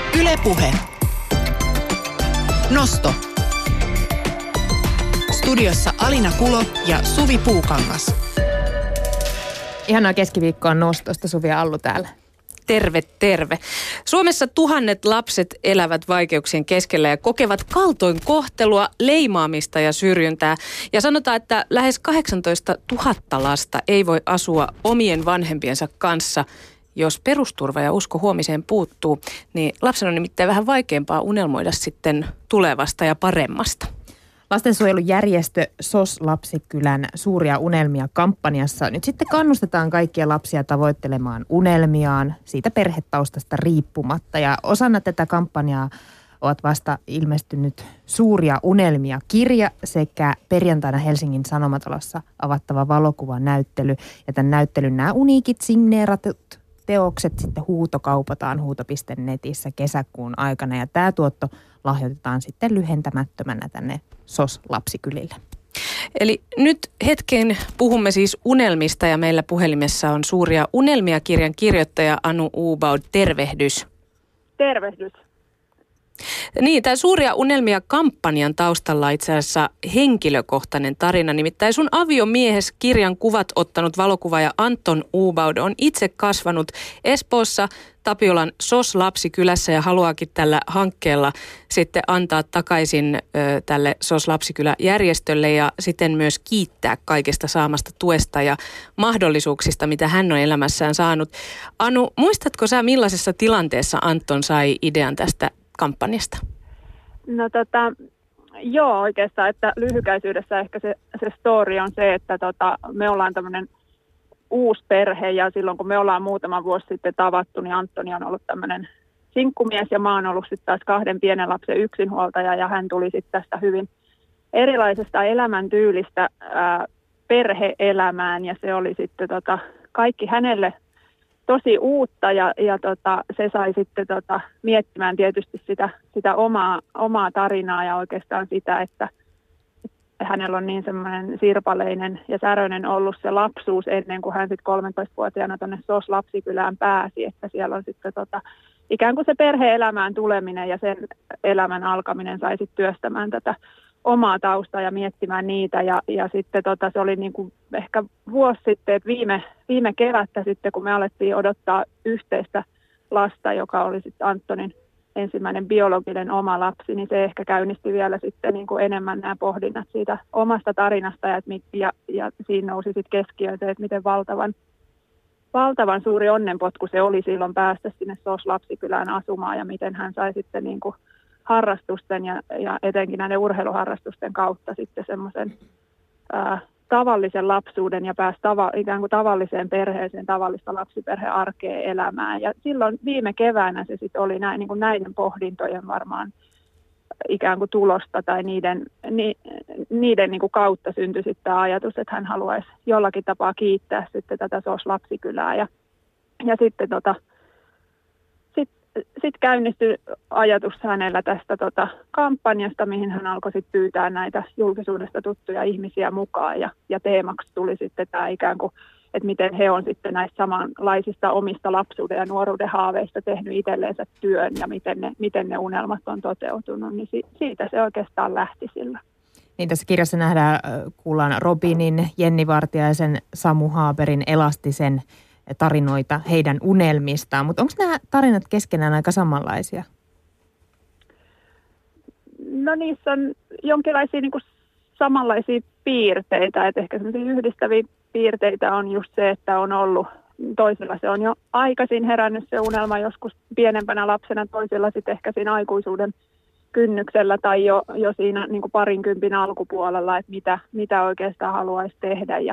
Yle Puhe. Nosto. Studiossa Alina Kulo ja Suvi Puukangas. Ihanaa keskiviikkoa Nostosta, Suvi ja Allu täällä. Terve, terve. Suomessa tuhannet lapset elävät vaikeuksien keskellä ja kokevat kaltoinkohtelua, leimaamista ja syrjintää. Ja sanotaan, että lähes 18 000 lasta ei voi asua omien vanhempiensa kanssa. Jos perusturva ja usko huomiseen puuttuu, niin lapsen on nimittäin vähän vaikeampaa unelmoida sitten tulevasta ja paremmasta. Lastensuojelujärjestö SOS-Lapsikylän suuria unelmia -kampanjassa nyt sitten kannustetaan kaikkia lapsia tavoittelemaan unelmiaan siitä perhetaustasta riippumatta. Ja osana tätä kampanjaa ovat vasta ilmestynyt Suuria unelmia -kirja sekä perjantaina Helsingin Sanomatalossa avattava valokuvanäyttely. Ja tämän näyttelyn nämä uniikit signeeratut teokset sitten huutokaupataan huuto.netissä kesäkuun aikana ja tämä tuotto lahjoitetaan sitten lyhentämättömänä tänne SOS-lapsikylille. Eli nyt hetken puhumme siis unelmista ja meillä puhelimessa on Suuria unelmia -kirjan kirjoittaja Anu Ubaud. Tervehdys. Tervehdys. Niin, tämä Suuria unelmia -kampanjan taustalla on itse asiassa henkilökohtainen tarina. Nimittäin sun aviomiehes kirjan kuvat ottanut valokuvaaja Anton Ubaud on itse kasvanut Espoossa Tapiolan SOS-lapsikylässä ja haluaakin tällä hankkeella sitten antaa takaisin tälle SOS-lapsikylä-järjestölle ja siten myös kiittää kaikesta saamasta tuesta ja mahdollisuuksista, mitä hän on elämässään saanut. Anu, muistatko sä millaisessa tilanteessa Anton sai idean tästä kampanjasta? No joo oikeastaan, että lyhykäisyydessä ehkä se story on se, että me ollaan tämmöinen uusi perhe ja silloin kun me ollaan muutama vuosi sitten tavattu, niin Antoni on ollut tämmöinen sinkkumies ja mä oon ollut sitten taas 2 pienen lapsen yksinhuoltaja ja hän tuli sitten tästä hyvin erilaisesta elämäntyylistä perhe-elämään ja se oli sitten kaikki hänelle tosi uutta ja se sai sitten miettimään tietysti sitä omaa tarinaa ja oikeastaan sitä, että hänellä on niin semmoinen sirpaleinen ja säröinen ollut se lapsuus ennen kuin hän sitten 13-vuotiaana tuonne SOS-lapsikylään pääsi, että siellä on sitten ikään kuin se perhe-elämään tuleminen ja sen elämän alkaminen sai sitten työstämään tätä omaa taustaa ja miettimään niitä ja sitten se oli niin kuin ehkä vuosi sitten, että viime kevättä sitten, kun me alettiin odottaa yhteistä lasta, joka oli sitten Antonin ensimmäinen biologinen oma lapsi, niin se ehkä käynnisti vielä sitten niin kuin enemmän nämä pohdinnat siitä omasta tarinasta ja siinä nousi sitten keskiöön se, että miten valtavan suuri onnenpotku se oli silloin päästä sinne SOS-lapsikylään asumaan ja miten hän sai sitten niin kuin harrastusten ja etenkin näiden urheiluharrastusten kautta sitten semmoisen tavallisen lapsuuden ja pääsi ikään kuin tavalliseen perheeseen, tavallista lapsiperhearkea elämään. Ja silloin viime keväänä se sitten oli niin kuin näiden pohdintojen varmaan ikään kuin tulosta tai niiden niin kuin kautta syntyi sitten tämä ajatus, että hän haluaisi jollakin tapaa kiittää sitten tätä SOS-lapsikylää. Ja sitten sitten käynnistyi ajatus hänellä tästä kampanjasta, mihin hän alkoi sitten pyytää näitä julkisuudesta tuttuja ihmisiä mukaan. Ja teemaksi tuli sitten tämä ikään kuin, että miten he on sitten näistä samanlaisista omista lapsuuden ja nuoruuden haaveista tehnyt itselleensä työn ja miten ne unelmat on toteutunut. Niin siitä se oikeastaan lähti sillä. Niin tässä kirjassa kuullaan Robinin, Jenni Vartiaisen, Samu Haaberin, Elastisen tarinoita heidän unelmistaan, mutta onko nämä tarinat keskenään aika samanlaisia? No niissä on jonkinlaisia niin kuin samanlaisia piirteitä, että ehkä sellaisia yhdistäviä piirteitä on just se, että on ollut toisella se on jo aikaisin herännyt se unelma joskus pienempänä lapsena, toisella sitten ehkä siinä aikuisuuden kynnyksellä tai jo siinä niin kuin 20 alkupuolella, että mitä oikeastaan haluaisi tehdä ja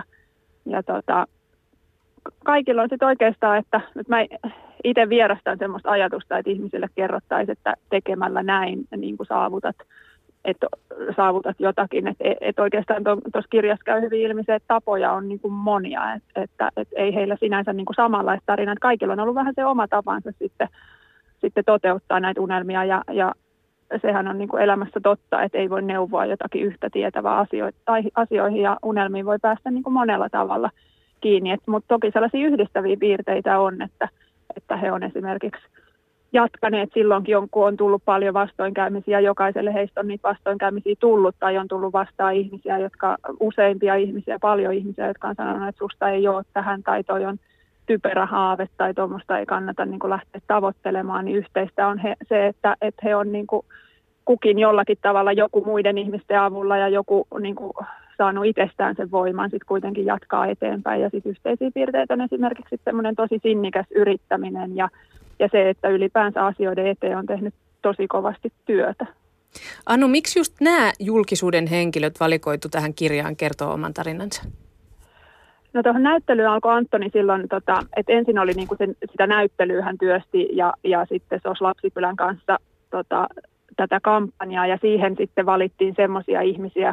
kaikilla on sitten oikeastaan, että mä itse vierastan semmoista ajatusta, että ihmisille kerrottaisiin, että tekemällä näin niin kuin saavutat jotakin. Että oikeastaan tuossa kirjassa käy hyvin ilmi se, että tapoja on niin kuin monia, että ei heillä sinänsä niin kuin samanlaista tarinaa. Että kaikilla on ollut vähän se oma tapansa sitten toteuttaa näitä unelmia ja sehän on niin kuin elämässä totta, että ei voi neuvoa jotakin yhtä tietävää asioihin ja unelmiin voi päästä niin kuin monella tavalla kiinni. Mutta toki sellaisia yhdistäviä piirteitä on, että he on esimerkiksi jatkaneet silloinkin, kun on tullut paljon vastoinkäymisiä. Jokaiselle heistä on niitä vastoinkäymisiä tullut tai on tullut vastaan ihmisiä, useimpia ihmisiä, paljon ihmisiä, jotka on sanonut, että susta ei ole tähän tai toi on typerä haave tai tuommoista ei kannata niin kuin lähteä tavoittelemaan. Niin yhteistä on se, että he on niin kuin kukin jollakin tavalla joku muiden ihmisten avulla ja joku niin kuin saanut itsestään sen voiman sitten kuitenkin jatkaa eteenpäin. Ja sitten yhteisiä piirteitä on esimerkiksi semmoinen tosi sinnikäs yrittäminen ja se, että ylipäänsä asioiden eteen on tehnyt tosi kovasti työtä. Anu, miksi just nämä julkisuuden henkilöt valikoitu tähän kirjaan kertoo oman tarinansa? No tuohon näyttelyyn alkoi Antoni silloin, että ensin oli niinku sitä näyttelyä hän työsti ja sitten SOS Lapsikylän kanssa tätä kampanjaa ja siihen sitten valittiin semmoisia ihmisiä,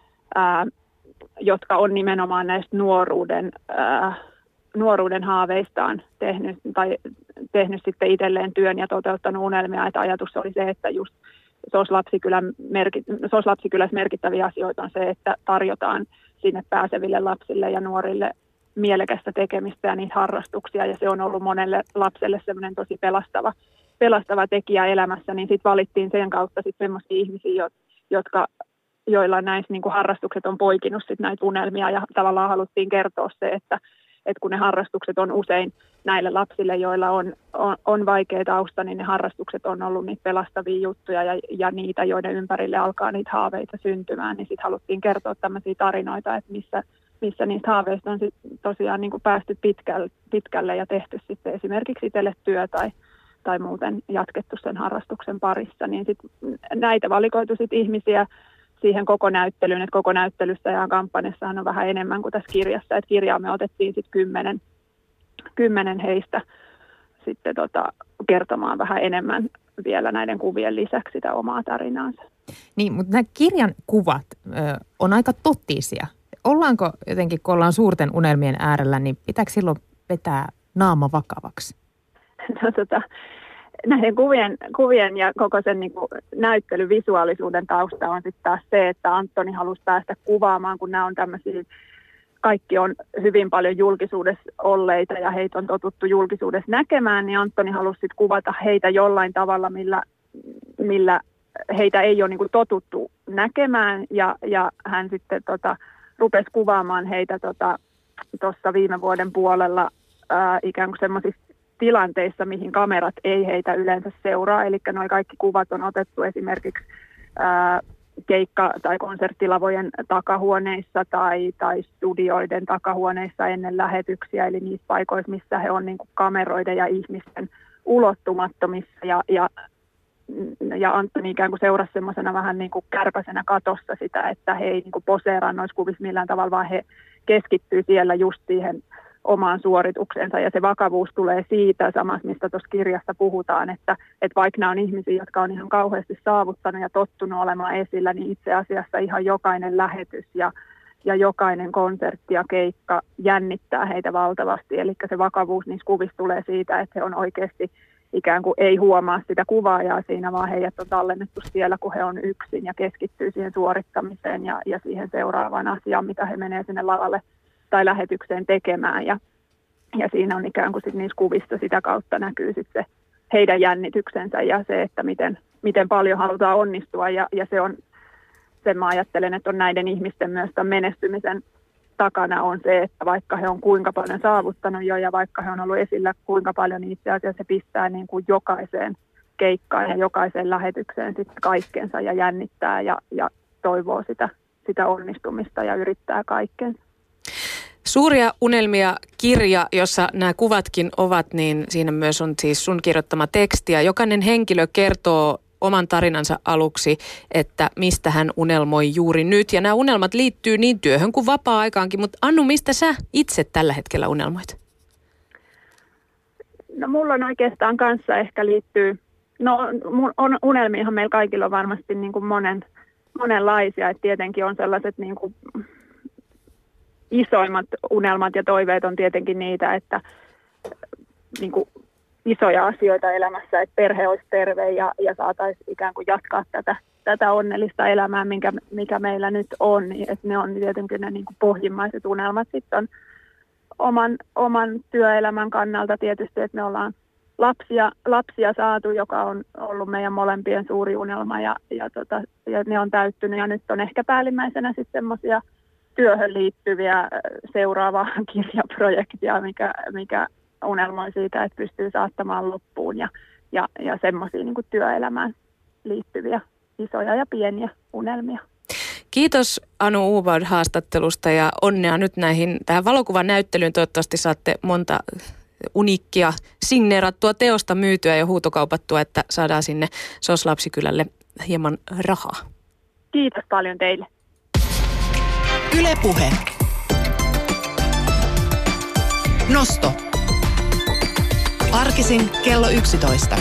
jotka on nimenomaan näistä nuoruuden haaveistaan tehnyt sitten itselleen työn ja toteuttanut unelmia. Että ajatus oli se, että just SOS Lapsikylässä merkittäviä asioita on se, että tarjotaan sinne pääseville lapsille ja nuorille mielekästä tekemistä ja niitä harrastuksia. Ja se on ollut monelle lapselle semmoinen tosi pelastava tekijä elämässä. Niin sitten valittiin sen kautta sitten semmoisia ihmisiä, joilla näissä niin kuin harrastukset on poikinut sit näitä unelmia. Ja tavallaan haluttiin kertoa se, että kun ne harrastukset on usein näille lapsille, joilla on vaikea tausta, niin ne harrastukset on ollut niitä pelastavia juttuja ja niitä, joiden ympärille alkaa niitä haaveita syntymään, niin sitten haluttiin kertoa tämmöisiä tarinoita, että missä niistä haaveista on sit tosiaan niin kuin päästy pitkälle ja tehty sitten esimerkiksi itselle työ tai muuten jatkettu sen harrastuksen parissa, niin sitten näitä valikoitu sitten ihmisiä siihen koko näyttelyyn, että koko näyttelyssä ja kampanjassahan on vähän enemmän kuin tässä kirjassa, että kirjaa me otettiin sitten 10 heistä sitten kertomaan vähän enemmän vielä näiden kuvien lisäksi sitä omaa tarinaansa. Niin, mutta nämä kirjan kuvat on aika totisia. Ollaanko jotenkin, kun ollaan suurten unelmien äärellä, niin pitääkö silloin vetää naama vakavaksi? No näiden kuvien ja koko sen niin kuin näyttelyvisuaalisuuden tausta on sitten taas se, että Antoni halusi päästä kuvaamaan, kun nämä on tämmöisiä, kaikki on hyvin paljon julkisuudessa olleita ja heitä on totuttu julkisuudessa näkemään, niin Antoni halusi sitten kuvata heitä jollain tavalla, millä heitä ei ole niin kuin totuttu näkemään ja hän sitten rupesi kuvaamaan heitä tuossa viime vuoden puolella ikään kuin semmoisissa tilanteissa, mihin kamerat ei heitä yleensä seuraa. Eli nuo kaikki kuvat on otettu esimerkiksi keikka- tai konserttilavojen takahuoneissa tai studioiden takahuoneissa ennen lähetyksiä, eli niissä paikoissa, missä he on niin kuin kameroiden ja ihmisten ulottumattomissa. Ja Antoni ikään kuin seurasi semmoisena vähän niin kuin kärpäsenä katossa sitä, että he ei niin kuin poseeraa noissa kuvissa millään tavalla, vaan he keskittyy siellä just siihen omaan suorituksensa, ja se vakavuus tulee siitä samassa, mistä tuossa kirjassa puhutaan, että vaikka nämä on ihmisiä, jotka on ihan kauheasti saavuttanut ja tottunut olemaan esillä, niin itse asiassa ihan jokainen lähetys ja jokainen konsertti ja keikka jännittää heitä valtavasti, eli se vakavuus niissä kuvissa tulee siitä, että he on oikeasti ikään kuin ei huomaa sitä kuvaajaa siinä, vaan heidät on tallennettu siellä, kun he on yksin ja keskittyy siihen suorittamiseen ja siihen seuraavaan asiaan, mitä he menee sinne lavalle tai lähetykseen tekemään. Ja siinä on ikään kuin sit niissä kuvissa sitä kautta näkyy sitten se heidän jännityksensä ja se, että miten paljon halutaan onnistua. Ja sen mä ajattelen, että on näiden ihmisten myös tämän menestymisen takana on se, että vaikka he on kuinka paljon saavuttanut jo ja vaikka he on ollut esillä kuinka paljon, niin itse asiassa se pistää niin kuin jokaiseen keikkaan ja jokaiseen lähetykseen sitten kaikkensa ja jännittää ja toivoo sitä onnistumista ja yrittää kaikkensa. Suuria unelmia -kirja, jossa nämä kuvatkin ovat, niin siinä myös on siis sun kirjoittama teksti ja jokainen henkilö kertoo oman tarinansa aluksi, että mistä hän unelmoi juuri nyt. Ja nämä unelmat liittyy niin työhön kuin vapaa-aikaankin, mutta Annu, mistä sä itse tällä hetkellä unelmoit? No mulla on oikeastaan kanssa ehkä liittyy, unelmiahan meillä kaikilla on varmasti niin kuin monenlaisia, että tietenkin on sellaiset niin kuin isoimmat unelmat ja toiveet on tietenkin niitä, että niin kuin isoja asioita elämässä, että perhe olisi terve ja saataisiin ikään kuin jatkaa tätä onnellista elämää, mikä meillä nyt on. Että ne on tietenkin ne niin kuin pohjimmaiset unelmat. Sitten on oman työelämän kannalta tietysti, että me ollaan lapsia saatu, joka on ollut meidän molempien suuri unelma ja ne on täyttynyt ja nyt on ehkä päällimmäisenä sitten semmoisia työhön liittyviä seuraavaa kirjaprojektia, mikä unelmoi siitä, että pystyy saattamaan loppuun ja semmoisia niin kuin työelämään liittyviä isoja ja pieniä unelmia. Kiitos Anu Ubaud haastattelusta ja onnea nyt tähän valokuvan näyttelyyn. Toivottavasti saatte monta uniikkia signeerattua teosta myytyä ja huutokaupattua, että saadaan sinne SOS-lapsikylälle hieman rahaa. Kiitos paljon teille. Yle Puhe. Nosto. Arkisin kello 11.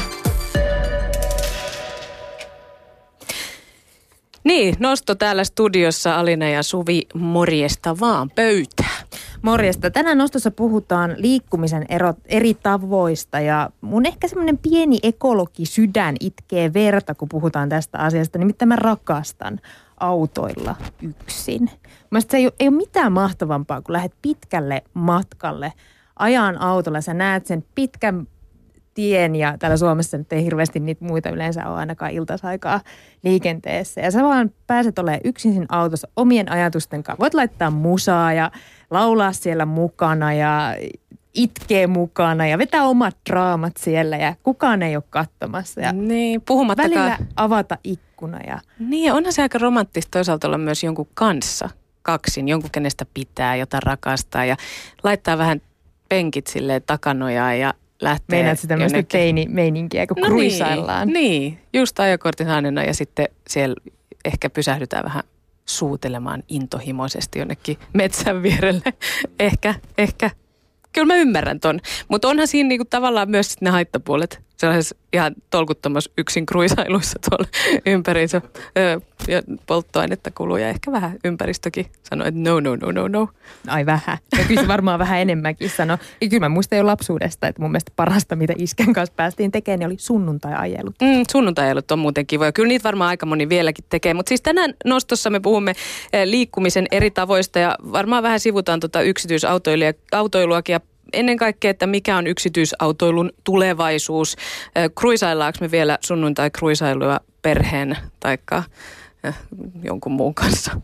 Niin, Nosto täällä studiossa, Alina ja Suvi, morjesta vaan pöytään. Morjesta. Tänään Nostossa puhutaan liikkumisen eri tavoista ja mun ehkä semmoinen pieni ekologisydän itkee verta, kun puhutaan tästä asiasta. Nimittäin mä rakastan autoilla yksin. Mielestäni se ei ole mitään mahtavampaa, kun lähdet pitkälle matkalle ajan autolla. Sä näet sen pitkän tien ja täällä Suomessa nyt ei hirveästi niitä muita yleensä ole ainakaan iltaisaikaa liikenteessä. Ja sä vaan pääset olemaan yksin siinä autossa omien ajatusten kanssa. Voit laittaa musaa ja laulaa siellä mukana ja itkee mukana ja vetää omat draamat siellä ja kukaan ei ole katsomassa. Ja niin, puhumattakaan. Välillä avata ikkuna. Ja niin, onhan se aika romanttista toisaalta olla myös jonkun kanssa kaksin, jonkun kenestä pitää, jota rakastaa ja laittaa vähän penkit silleen takanojaan ja lähtee. Meinaat sitä tämmöistä teinimeininkiä, kun kruisaillaan. Niin, just ajokortin saanena ja sitten siellä ehkä pysähdytään vähän suutelemaan intohimoisesti jonnekin metsän vierelle. Ehkä. Kyllä mä ymmärrän ton. Mutta onhan siinä niinku tavallaan myös ne haittapuolet. Sellaisessa ihan tolkuttomassa yksin kruisailuissa tuolla ympäriinsä. Ja polttoainetta kuluu ja ehkä vähän ympäristökin sanoo, että no. Ai vähän. Ja kyllä se varmaan vähän enemmänkin sanoo. Ja kyllä mä muistan jo lapsuudesta, että mun mielestä parasta, mitä isken kanssa päästiin tekemään, oli sunnuntai-ajelut. Sunnuntai-ajelut on muuten kivoja. Kyllä niitä varmaan aika moni vieläkin tekee. Mutta siis tänään Nostossa me puhumme liikkumisen eri tavoista ja varmaan vähän sivutaan yksityisautoiluakin ja ennen kaikkea, että mikä on yksityisautoilun tulevaisuus. Kruisaillaanko me vielä sunnuntai-kruisailua perheen taikka jonkun muun kanssa?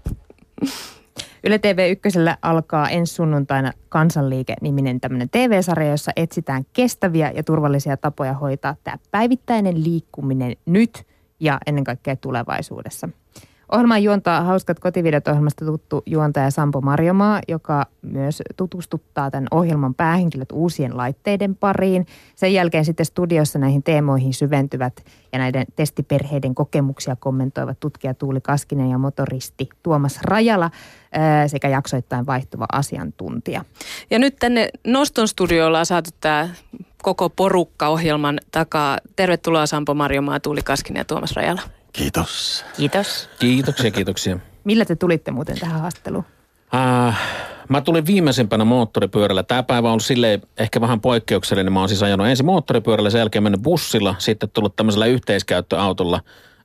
Yle TV1 alkaa ensi sunnuntaina Kansanliike-niminen tämmöinen TV-sarja, jossa etsitään kestäviä ja turvallisia tapoja hoitaa tämä päivittäinen liikkuminen nyt ja ennen kaikkea tulevaisuudessa. Ohjelman juontaa Hauskat kotivideot -ohjelmasta tuttu juontaja Sampo Marjomaa, joka myös tutustuttaa tämän ohjelman päähenkilöt uusien laitteiden pariin. Sen jälkeen sitten studiossa näihin teemoihin syventyvät ja näiden testiperheiden kokemuksia kommentoivat tutkija Tuuli Kaskinen ja motoristi Tuomas Rajala sekä jaksoittain vaihtuva asiantuntija. Ja nyt tänne Noston studiolla on saatu tämä koko porukka ohjelman takaa. Tervetuloa Sampo Marjomaa, Tuuli Kaskinen ja Tuomas Rajala. Kiitos. Kiitos. Kiitoksia. Millä te tulitte muuten tähän haastatteluun? Mä tulin viimeisimpänä moottoripyörällä. Tämä päivä on ollut silleen ehkä vähän poikkeuksellinen. Mä oon siis ajanut ensin moottoripyörällä, sen jälkeen mennyt bussilla, sitten tullut tämmöisellä yhteiskäyttöautolla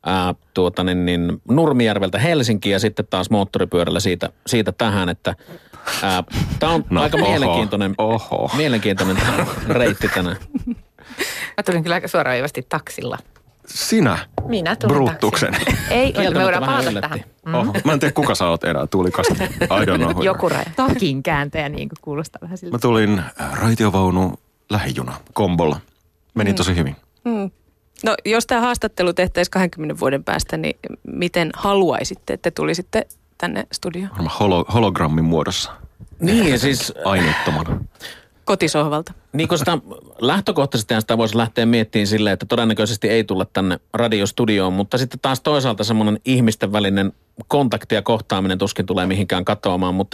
Nurmijärveltä Helsinkiin ja sitten taas moottoripyörällä siitä tähän, että tämä on aika mielenkiintoinen reitti tänään. Mä tulin kyllä aika suoraviivasti taksilla. Sinä? Minä tulin Bruttuksen. Ei, me voidaan palata tähän. Mä en tiedä, kuka sä oot enää, Tuuli Kaskinen. I don't know. Joku raja. Takin kääntäjä niin kuin kuulostaa vähän siltä. Mä tulin raitiovaunu lähijuna kombolla. Meni tosi hyvin. No jos tämä haastattelu tehtäisiin 20 vuoden päästä, niin miten haluaisitte, että tulisitte tänne studioon? Varmaan hologrammin muodossa. Niin siis aineettomana. Kotisohvalta. Niin kun sitä lähtökohtaisesti sitä voisi lähteä miettimään silleen, että todennäköisesti ei tulla tänne radiostudioon, mutta sitten taas toisaalta semmoinen ihmisten välinen kontakti ja kohtaaminen tuskin tulee mihinkään katoamaan, mutta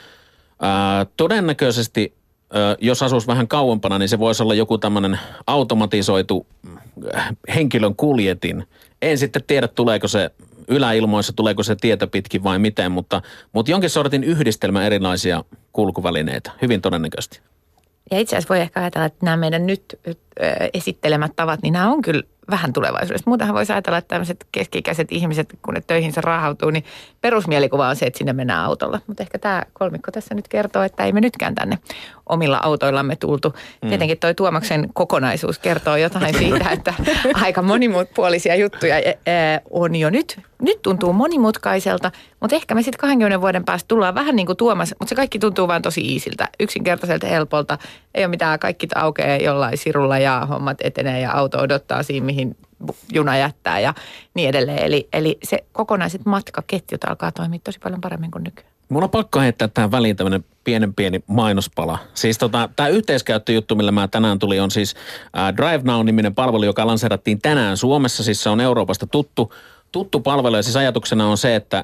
todennäköisesti jos asuisi vähän kauempana, niin se voisi olla joku tämmöinen automatisoitu henkilön kuljetin. En sitten tiedä, tuleeko se yläilmoissa, tuleeko se tietä pitkin vai miten, mutta jonkin sortin yhdistelmä erilaisia kulkuvälineitä, hyvin todennäköisesti. Ja itse asiassa voi ehkä ajatella, että nämä meidän nyt esittelemät tavat, niin nämä on kyllä vähän tulevaisuudesta. Muutenhan voisi ajatella, että tämmöiset keski-ikäiset ihmiset, kun ne töihinsä raahautuu, niin perusmielikuva on se, että sinne mennään autolla. Mutta ehkä tämä kolmikko tässä nyt kertoo, että ei me nytkään tänne omilla autoillamme tultu. Tietenkin toi Tuomaksen kokonaisuus kertoo jotain siitä, että aika monipuolisia juttuja on jo nyt. Nyt tuntuu monimutkaiselta, mutta ehkä me sitten 20 vuoden päästä tullaan vähän niin kuin Tuomas, mutta se kaikki tuntuu vaan tosi iisiltä, yksinkertaiselta, helpolta. Ei ole mitään, kaikki aukeaa jollain sirulla ja hommat etenee ja auto odottaa siinä, mihin juna jättää ja niin edelleen. Eli se kokonaiset matkaketjut alkaa toimia tosi paljon paremmin kuin nykyään. Mulla on pakko heittää tähän väliin tämmöinen pieni mainospala. Siis tämä yhteiskäyttöjuttu, millä mä tänään tuli, on siis Drive Now-niminen palvelu, joka lanseerattiin tänään Suomessa. Siis se on Euroopasta tuttu palvelu ja siis ajatuksena on se, että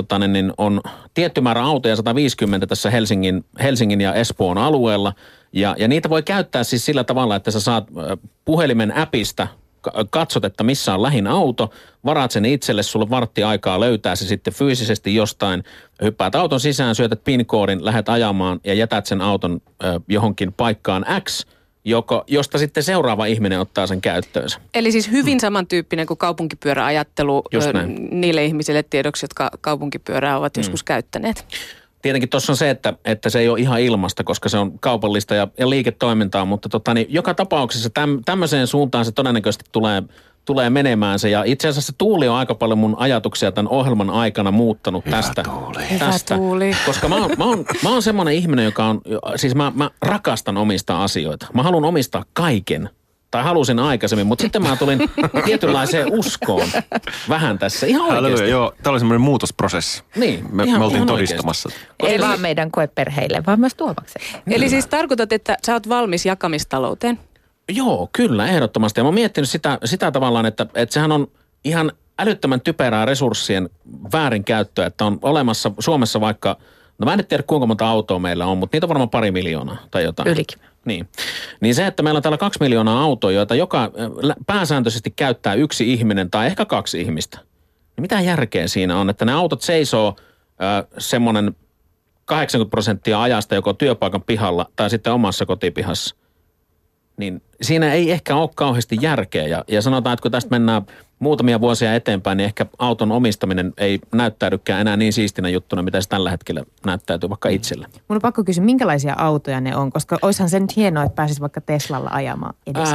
on tietty määrä autoja, 150 tässä Helsingin ja Espoon alueella. Ja niitä voi käyttää siis sillä tavalla, että sä saat puhelimen appista, katsot, että missä on lähin auto, varaat sen itselle, sulla vartti aikaa löytää se sitten fyysisesti jostain, hyppäät auton sisään, syötät PIN-koodin, lähdet ajamaan ja jätät sen auton johonkin paikkaan X, josta sitten seuraava ihminen ottaa sen käyttöönsä. Eli siis hyvin samantyyppinen kuin kaupunkipyöräajattelu niille ihmisille tiedoksi, jotka kaupunkipyörää ovat joskus käyttäneet. Tietenkin tuossa on se, että se ei ole ihan ilmasta, koska se on kaupallista ja liiketoimintaa, mutta joka tapauksessa tämmöiseen suuntaan se todennäköisesti tulee menemään se. Ja itse asiassa Tuuli on aika paljon mun ajatuksia tämän ohjelman aikana muuttanut tästä. Tuuli. Koska mä oon semmoinen ihminen, joka on, siis mä rakastan omistaa asioita. Mä haluan omistaa kaiken. Tai halusin aikaisemmin, mutta sitten mä tulin tietynlaiseen uskoon vähän tässä. Ihan oikeasti. Joo, tämä oli semmoinen muutosprosessi. Niin, me oltiin todistamassa. Ei vaan meidän koeperheille, vaan myös Tuomakselle. Eli siis tarkoitat, että sä oot valmis jakamistalouteen? Joo, kyllä, ehdottomasti. Ja mä oon miettinyt sitä tavallaan, että sehän on ihan älyttömän typerää resurssien väärinkäyttöä, että on olemassa Suomessa vaikka, no mä en tiedä kuinka monta autoa meillä on, mutta niitä on varmaan 2 miljoonaa tai jotain. Ylikin. Niin se, että meillä on täällä 2 miljoonaa autoa, joita joka pääsääntöisesti käyttää yksi ihminen tai ehkä 2 ihmistä. Niin mitä järkeä siinä on, että ne autot seisoo semmoinen 80% ajasta joko työpaikan pihalla tai sitten omassa kotipihassa. Niin siinä ei ehkä ole kauheasti järkeä ja sanotaan, että kun tästä mennään muutamia vuosia eteenpäin, niin ehkä auton omistaminen ei näyttäydykään enää niin siistinä juttuna, mitä se tällä hetkellä näyttäytyy vaikka itselle. Mun on pakko kysyä, minkälaisia autoja ne on, koska oishan se nyt hienoa, että pääsisi vaikka Teslalla ajamaan edes.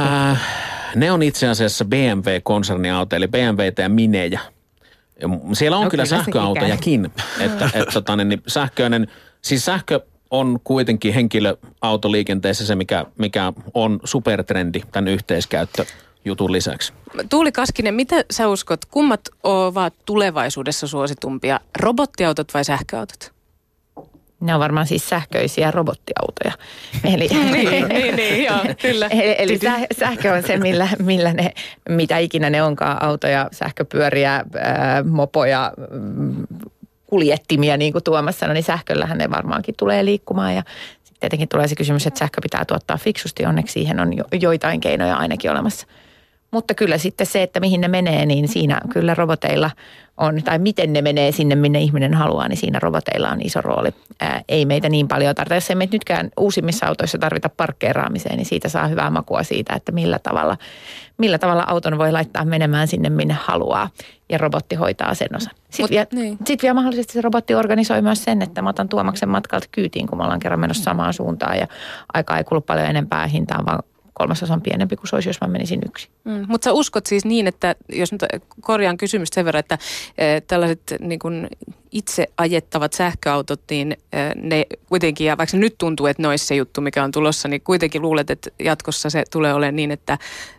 Ne on itse asiassa BMW-konserniautoja, eli BMWtä ja Minejä. Siellä on kyllä sähköautojakin, että sähköinen, siis sähkö on kuitenkin henkilöautoliikenteessä se, mikä on supertrendi tämän yhteiskäyttöjutun lisäksi. Tuuli Kaskinen, mitä sä uskot, kummat ovat tulevaisuudessa suositumpia, robottiautot vai sähköautot? Ne on varmaan siis sähköisiä robottiautoja. Eli, niin, joo, kyllä. Eli sähkö on se, millä ne, mitä ikinä ne onkaan, autoja, sähköpyöriä, mopoja, kuljettimia, niin kuin Tuomas sanoi, niin sähköllähän ne varmaankin tulee liikkumaan. Ja sitten tietenkin tulee se kysymys, että sähkö pitää tuottaa fiksusti. Onneksi siihen on joitain keinoja ainakin olemassa. Mutta kyllä sitten se, että mihin ne menee, niin siinä kyllä roboteilla on, tai miten ne menee sinne, minne ihminen haluaa, niin siinä roboteilla on iso rooli. Ei meitä niin paljon tarvita. Jos ei meitä nytkään uusimmissa autoissa tarvita parkkeeraamiseen, niin siitä saa hyvää makua siitä, että millä tavalla auton voi laittaa menemään sinne, minne haluaa. Ja robotti hoitaa sen osan. Sitten vielä mahdollisesti se robotti organisoi myös sen, että mä otan Tuomaksen matkalta kyytiin, kun me ollaan kerran menossa samaan suuntaan. Ja aikaa ei kulu paljon enempää hintaan, vaan 3/3 pienempi kuin se olisi, jos mä menisin yksin. Mutta sä uskot siis niin, että jos nyt korjaan kysymystä sen verran, että tällaiset niin kun itse ajettavat sähköautot, niin ne kuitenkin, ja vaikka nyt tuntuu, että ne olisi se juttu, mikä on tulossa, niin kuitenkin luulet, että jatkossa se tulee olemaan niin, että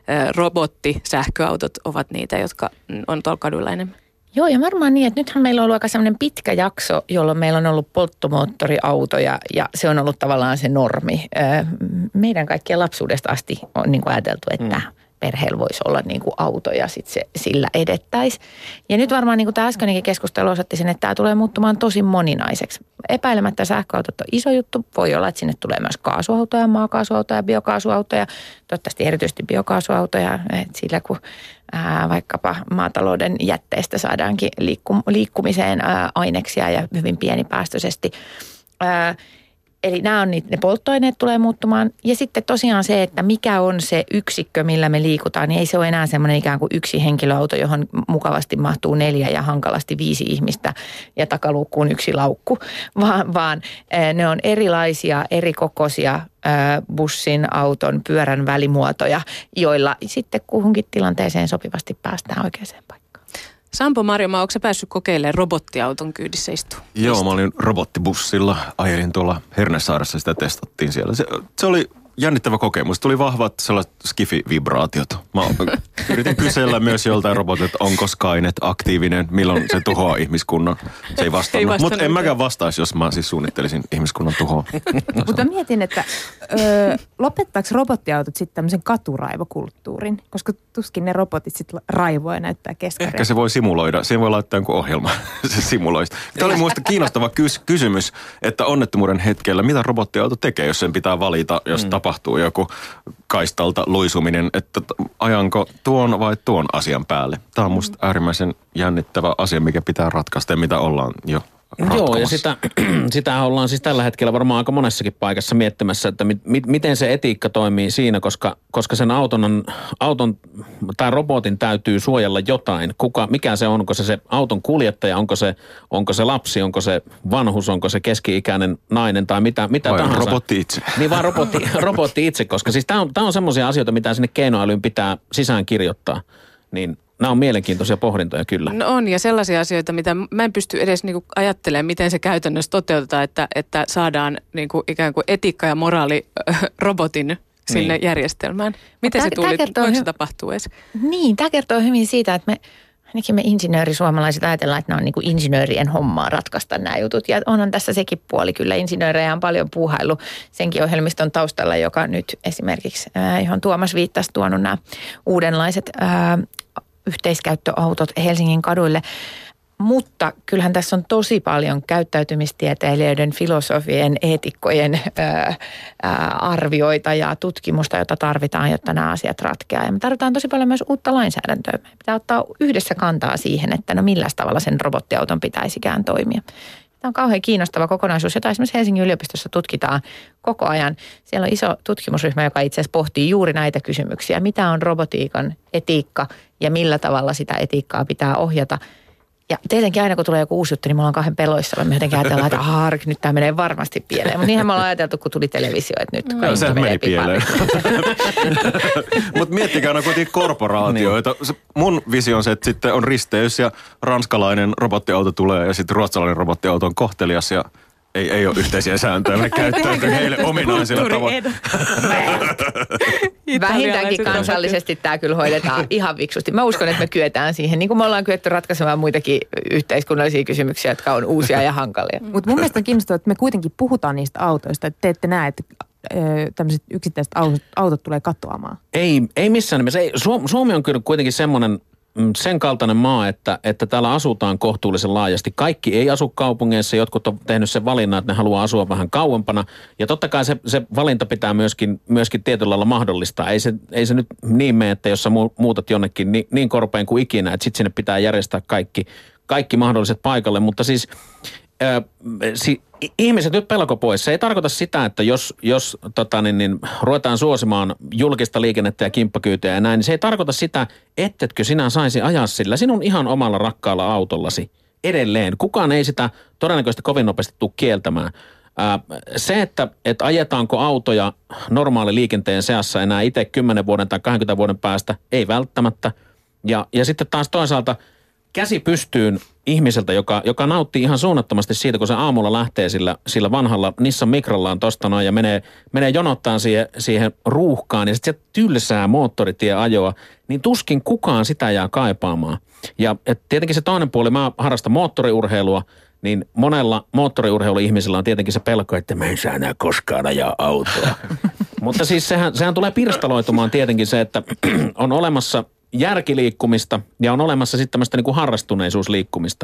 robottisähköautot ovat niitä, jotka on tuolla kaduilla enemmän. Joo, ja varmaan niin, että nythän meillä on ollut aika sellainen pitkä jakso, jolloin meillä on ollut polttomoottoriautoja ja se on ollut tavallaan se normi. Meidän kaikkien lapsuudesta asti on niin kuin ajateltu, että perheellä voisi olla niin kuin auto ja sitten se sillä edettäisi. Ja nyt varmaan niin kuin tämä äskeinenkin keskustelu osoitti sen, että tämä tulee muuttumaan tosi moninaiseksi. Epäilemättä sähköautot on iso juttu. Voi olla, että sinne tulee myös kaasuautoja, maakaasuautoja, biokaasuautoja, toivottavasti erityisesti biokaasuautoja, sillä kun vaikkapa maatalouden jätteestä saadaankin liikkumiseen aineksia ja hyvin pienipäästöisesti. Eli nämä on ne polttoaineet tulee muuttumaan. Ja sitten tosiaan se, että mikä on se yksikkö, millä me liikutaan, niin ei se ole enää semmoinen ikään kuin yksi henkilöauto, johon mukavasti mahtuu 4 ja hankalasti 5 ihmistä ja takaluukkuun 1 laukku, vaan ne on erilaisia, eri kokoisia bussin, auton, pyörän välimuotoja, joilla sitten kuhunkin tilanteeseen sopivasti päästään oikeaan paikkaan. Sampo Marjomaa, onko sä päässyt kokeilemaan robottiauton kyydissä istua? Joo, mä olin robottibussilla. Ajelin tuolla Hernesaaressa, sitä testattiin siellä. Se oli jännittävä kokemus. Tuli vahvat sellaiset skifi-vibraatiot. Mä yritin kysellä myös joltain robotilta, että onko Skynet aktiivinen, milloin se tuhoaa ihmiskunnan. Se ei vastannut. Mutta en mäkään vastaisi, jos mä siis suunnittelisin ihmiskunnan tuhoa. Mutta mietin, että lopettaako robottiautot sitten tämmöisen katuraivokulttuurin? Koska tuskin ne robotit sitten raivoo ja näyttää keskaria. Ehkä se voi simuloida. Siihen voi laittaa jonkun ohjelma. Se simuloi. Tämä oli muista kiinnostava kysymys, että onnettomuuden hetkellä, mitä robottiauto tekee, jos sen pitää valita, jos tapahtuu joku kaistalta luisuminen, että ajanko tuon vai tuon asian päälle. Tämä on musta äärimmäisen jännittävä asia, mikä pitää ratkaista ja mitä ollaan jo ratkomassa. Joo, ja sitä ollaan siis tällä hetkellä varmaan aika monessakin paikassa miettimässä, että miten se etiikka toimii siinä, koska sen auton tai robotin täytyy suojella jotain. Mikä se on? Onko se auton kuljettaja, onko se lapsi, onko se vanhus, onko se keski-ikäinen nainen tai mitä vai tahansa. Robotti itse. Niin vaan robotti itse, koska siis tämä on semmoisia asioita, mitä sinne keinoälyyn pitää sisään kirjoittaa, niin nämä on mielenkiintoisia pohdintoja kyllä. No on, ja sellaisia asioita, mitä mä en pysty edes niinku ajattelemaan, miten se käytännössä toteutetaan, että saadaan niinku ikään kuin etiikka ja moraali robotin sinne järjestelmään. Miten se tuli? Voiko se tapahtuu edes? Niin, tämä kertoo hyvin siitä, että ainakin me insinöörisuomalaiset ajatellaan, että nämä on niin kuin insinöörien hommaa ratkaista nämä jutut. Ja onhan tässä sekin puoli. Kyllä insinöörejä on paljon puuhailu senkin ohjelmiston taustalla, joka nyt esimerkiksi, johon Tuomas viittasi, tuonut nämä uudenlaiset yhteiskäyttöautot Helsingin kaduille. Mutta kyllähän tässä on tosi paljon käyttäytymistieteilijöiden, filosofien, eetikkojen arvioita ja tutkimusta, jota tarvitaan, jotta nämä asiat ratkeaa. Ja me tarvitaan tosi paljon myös uutta lainsäädäntöä. Me pitää ottaa yhdessä kantaa siihen, että no millä tavalla sen robottiauton pitäisikään toimia. Tämä on kauhean kiinnostava kokonaisuus, jota esimerkiksi Helsingin yliopistossa tutkitaan koko ajan. Siellä on iso tutkimusryhmä, joka itse asiassa pohtii juuri näitä kysymyksiä. Mitä on robotiikan etiikka ja millä tavalla sitä etiikkaa pitää ohjata. Ja tietenkin aina kun tulee joku uusi juttu, niin me ollaan kahden peloissa. Me jotenkin ajatellaan, että nyt tämä menee varmasti pieleen. Mutta niinhän me ollaan ajateltu, kun tuli televisio, että nyt kaikki se menee pieleen. Mutta miettikää aina kuitenkin korporaatioita. Mun visio on se, että sitten on risteys ja ranskalainen robottiauto tulee ja sitten ruotsalainen robottiauto on kohtelias ja ei ole yhteisiä sääntöjä. Me käyttäytyy heille ominaisilla tavoin. Vähintäänkin kansallisesti tämä kyllä hoidetaan ihan fiksusti. Mä uskon, että me kyetään siihen, niin kuin me ollaan kyetty ratkaisemaan muitakin yhteiskunnallisia kysymyksiä, jotka on uusia ja hankalia. Mutta mun mielestä on kiinnostavaa, että me kuitenkin puhutaan niistä autoista, että te ette näe, että tämmöiset yksittäiset autot tulee katoamaan. Ei missään nimessä. Suomi on kyllä kuitenkin semmoinen sen kaltainen maa, että täällä asutaan kohtuullisen laajasti. Kaikki ei asu kaupungeissa, jotkut on tehnyt sen valinnan, että ne haluaa asua vähän kauempana. Ja totta kai se valinta pitää myöskin tietyllä lailla mahdollistaa. Ei se nyt niin mene, että jos sä muutat jonnekin niin korpeen kuin ikinä, että sitten sinne pitää järjestää kaikki mahdolliset paikalle. Mutta siis ihmiset nyt pelko pois. Se ei tarkoita sitä, että jos ruvetaan suosimaan julkista liikennettä ja kimppakyytejä ja näin, niin se ei tarkoita sitä, ettetkö sinä saisi ajaa sillä sinun ihan omalla rakkaalla autollasi edelleen. Kukaan ei sitä todennäköisesti kovin nopeasti tule kieltämään. Se, että ajetaanko autoja normaali liikenteen seassa enää itse 10 vuoden tai 20 vuoden päästä, ei välttämättä. Ja sitten taas toisaalta käsi pystyyn ihmiseltä, joka nauttii ihan suunnattomasti siitä, kun se aamulla lähtee sillä vanhalla Nissan Micrallaan tosta noin ja menee jonottaan siihen ruuhkaan ja sitten se tylsää moottoritieajoa, niin tuskin kukaan sitä jää kaipaamaan. Ja tietenkin se toinen puoli, mä harrastan moottoriurheilua, niin monella moottoriurheiluihmisellä on tietenkin se pelko, että mä en saa enää koskaan ajaa autoa. Mutta siis sehän tulee pirstaloitumaan tietenkin se, että on olemassa järkiliikkumista ja on olemassa sitten tämmöistä niin kuin harrastuneisuusliikkumista.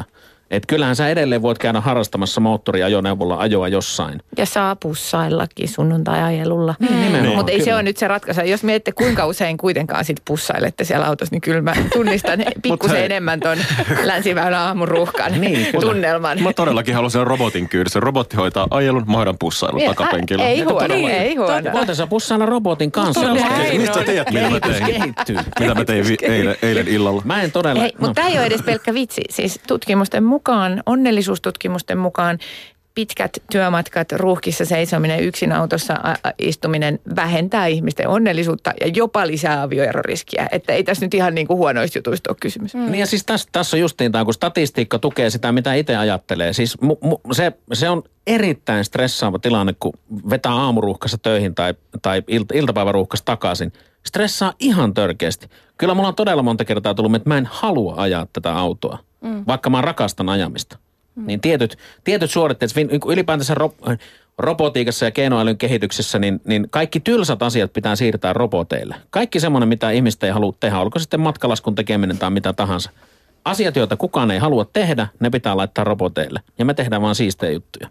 Että kyllähän sä edelleen voit käydä harrastamassa moottoriajoneuvolla ajoa jossain. Ja saa pussaillakin sunnuntai-ajelulla. Nimenomaan, Ei se ole nyt se ratkaisu. Jos mietitte, kuinka usein kuitenkaan sit pussailette siellä autossa, niin kyllä mä tunnistan pikkusen enemmän ton Länsiväylän aamuruuhkan tunnelman. Mä todellakin haluaisin robotin kyydissä. Robotti hoitaa ajelun, mä hoidan pussailun takapenkillä. Ei huono. Voitaisiin pussailla robotin kanssa. Mistä sä tiedät, mitä mä tein? Mitä mä tein eilen illalla? Mä en todella... Mutta tämä ei ole edes pelkkä vitsi. Siis tutkimusten mukaan, onnellisuustutkimusten mukaan, pitkät työmatkat, ruuhkissa seisominen, yksin autossa istuminen vähentää ihmisten onnellisuutta ja jopa lisää avioeroriskiä. Että ei tässä nyt ihan niin kuin huonoista jutuista ole kysymys. Niin ja siis tässä on justiin tämä, kun statistiikka tukee sitä, mitä itse ajattelee. Siis se on erittäin stressaava tilanne, kun vetää aamuruuhkassa töihin tai iltapäiväruuhkassa takaisin. Stressaa ihan törkeästi. Kyllä mulla on todella monta kertaa tullut, että mä en halua ajaa tätä autoa, vaikka mä rakastan ajamista. Niin tietyt suoritteet, ylipäätänsä robotiikassa ja keinoälyn kehityksessä, niin kaikki tylsät asiat pitää siirtää roboteille. Kaikki semmoinen, mitä ihmiset ei halua tehdä, olko sitten matkalaskun tekeminen tai mitä tahansa. Asiat, joita kukaan ei halua tehdä, ne pitää laittaa roboteille. Ja me tehdään vaan siistejä juttuja.